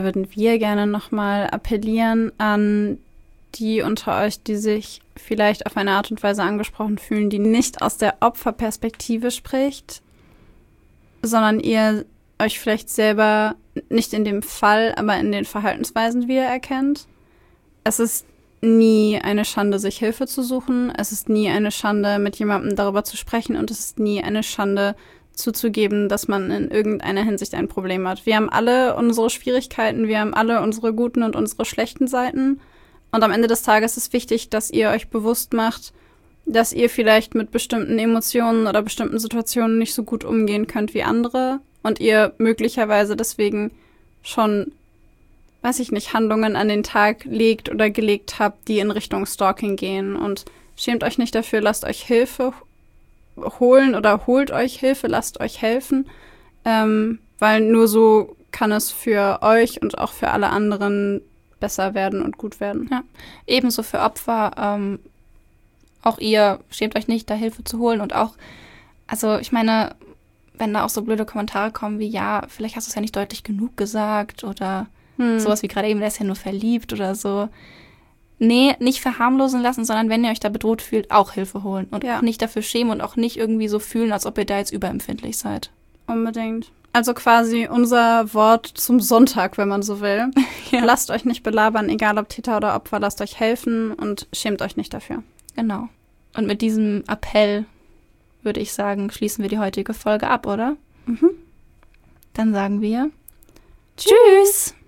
appellieren an die unter euch, die sich vielleicht auf eine Art und Weise angesprochen fühlen, die nicht aus der Opferperspektive spricht, sondern ihr euch vielleicht selber nicht in dem Fall, aber in den Verhaltensweisen wiedererkennt. Es ist nie eine Schande, sich Hilfe zu suchen. Es ist nie eine Schande, mit jemandem darüber zu sprechen. Und es ist nie eine Schande, zuzugeben, dass man in irgendeiner Hinsicht ein Problem hat. Wir haben alle unsere Schwierigkeiten, wir haben alle unsere guten und unsere schlechten Seiten. Und am Ende des Tages ist wichtig, dass ihr euch bewusst macht, dass ihr vielleicht mit bestimmten Emotionen oder bestimmten Situationen nicht so gut umgehen könnt wie andere und ihr möglicherweise deswegen schon, weiß ich nicht, Handlungen an den Tag legt oder gelegt habt, die in Richtung Stalking gehen. Und schämt euch nicht dafür, lasst euch Hilfe holen oder holt euch Hilfe, lasst euch helfen, weil nur so kann es für euch und auch für alle anderen besser werden und gut werden. Ja, ebenso für Opfer. Auch ihr schämt euch nicht, da Hilfe zu holen und auch, also ich meine, wenn da auch so blöde Kommentare kommen wie, ja, vielleicht hast du es ja nicht deutlich genug gesagt oder sowas wie gerade eben, der ist ja nur verliebt oder so. Nee, nicht verharmlosen lassen, sondern wenn ihr euch da bedroht fühlt, auch Hilfe holen. Und auch nicht dafür schämen und auch nicht irgendwie so fühlen, als ob ihr da jetzt überempfindlich seid. Unbedingt. Also quasi unser Wort zum Sonntag, wenn man so will. Ja. Lasst euch nicht belabern, egal ob Täter oder Opfer, lasst euch helfen und schämt euch nicht dafür. Genau. Und mit diesem Appell, würde ich sagen, schließen wir die heutige Folge ab, oder? Mhm. Dann sagen wir Tschüss!